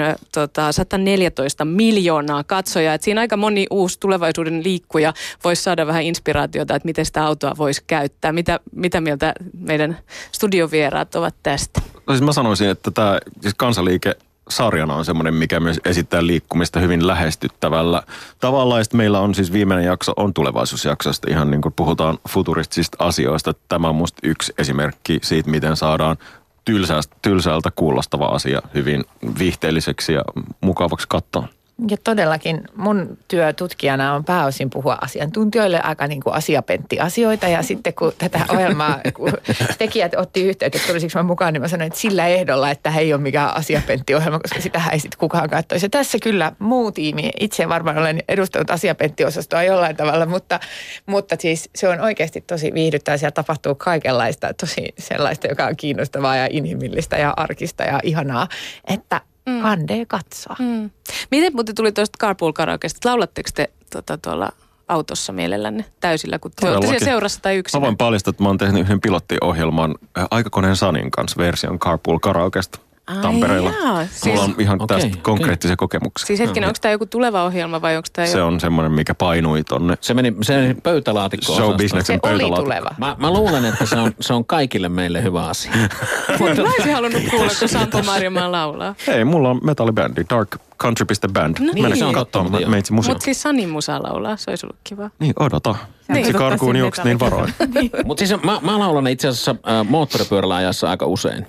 114 miljoonaa katsojaa. Et siinä aika moni uusi tulevaisuuden liikkuja voisi saada vähän inspiraatiota, että miten sitä autoa voisi käyttää. Mitä mieltä meidän studiovieraat ovat tästä? No siis mä sanoisin, että tämä siis Kansanliike sarjana on semmoinen, mikä myös esittää liikkumista hyvin lähestyttävällä tavalla. Ja meillä on siis viimeinen jakso, on tulevaisuusjaksosta, ihan niin kuin puhutaan futuristisista asioista. Tämä on musta yksi esimerkki siitä, miten saadaan tylsältä kuulostava asia hyvin viihteelliseksi ja mukavaksi katsoa. Ja todellakin mun työ tutkijana on pääosin puhua asiantuntijoille aika niin kuin asiapentti-asioita. Ja sitten kun tätä ohjelmaa, kun tekijät otti yhteyttä, että tulisiko mä mukaan, niin mä sanoin, että sillä ehdolla, että ei ole mikään asiapentti-ohjelma, koska sitähän ei sitten kukaan katsoisi. Ja tässä kyllä muu tiimi, itse varmaan olen edustanut asiapentti-osastoa jollain tavalla, mutta siis se on oikeasti tosi viihdyttävää. Siellä tapahtuu kaikenlaista, tosi sellaista, joka on kiinnostavaa ja inhimillistä ja arkista ja ihanaa, että kandee katsoa. Miten muuten tuli tuosta Carpool Karaokesta? Laulatteko te tuolla autossa mielellänne täysillä, kun te olette siellä seurassa tai yksin? Mä voin paljastaa, että mä oon tehnyt yhden pilottiohjelman Aikakoneen Sanin kanssa version Carpool Karaokesta Tampereella. Mulla on ihan tästä konkreettisia kokemuksia. Siis hetkinen, onko tämä joku tuleva ohjelma vai onko tämä Se on semmoinen, mikä painui tonne. Se meni pöytälaatikkoon. Show-businessin pöytälaatikko. Tuleva. Mä luulen, että se on kaikille meille hyvä asia. Mä olisin halunnut kuulla, kun Sampo Marjomaa laulaa. Ei, mulla on metallibändi, Dark-country.band. Mennä se on katsomaan meitsi museo. Mutta siis Sanin musa laulaa, se olisi ollut kiva. Niin, odota. Se karkuun juoksi niin varoin. Mutta siis mä laulan itse asiassa moottoripyörällä ajassa aika usein.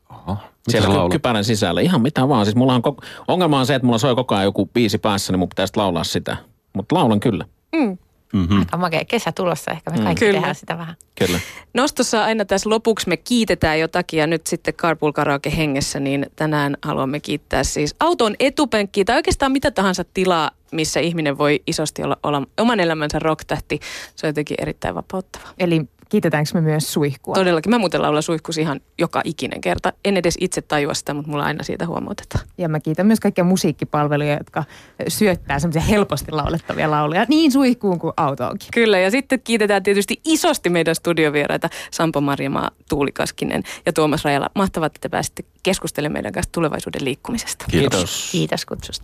Siellä kypärän sisällä. Ihan mitä vaan. Siis mulla on ongelma on se, että mulla soi koko ajan joku biisi päässä, niin mun pitäisi laulaa sitä. Mutta laulan kyllä. Aika makea kesä tulossa. Ehkä me kaikki tehdään sitä vähän. Kyllä. Nostossa aina tässä lopuksi me kiitetään jotakin ja nyt sitten Carpool Karaoke hengessä, niin tänään haluamme kiittää siis auton etupenkkiä tai oikeastaan mitä tahansa tilaa, missä ihminen voi isosti olla oman elämänsä rocktähti. Se on jotenkin erittäin vapauttava. Eli kiitetäänkö me myös suihkua? Todellakin. Mä muuten laulan suihkusi ihan joka ikinen kerta. En edes itse tajua sitä, mutta mulla aina siitä huomautetaan. Ja mä kiitän myös kaikkia musiikkipalveluja, jotka syöttää semmoisia helposti laulettavia lauluja niin suihkuun kuin autoonkin. Kyllä, ja sitten kiitetään tietysti isosti meidän studiovieraita Sampo Marjomaa, Tuuli Kaskinen ja Tuomas Rajala. Mahtavaa, että te pääsitte keskustelemaan meidän kanssa tulevaisuuden liikkumisesta. Kiitos. Kiitos kutsusta.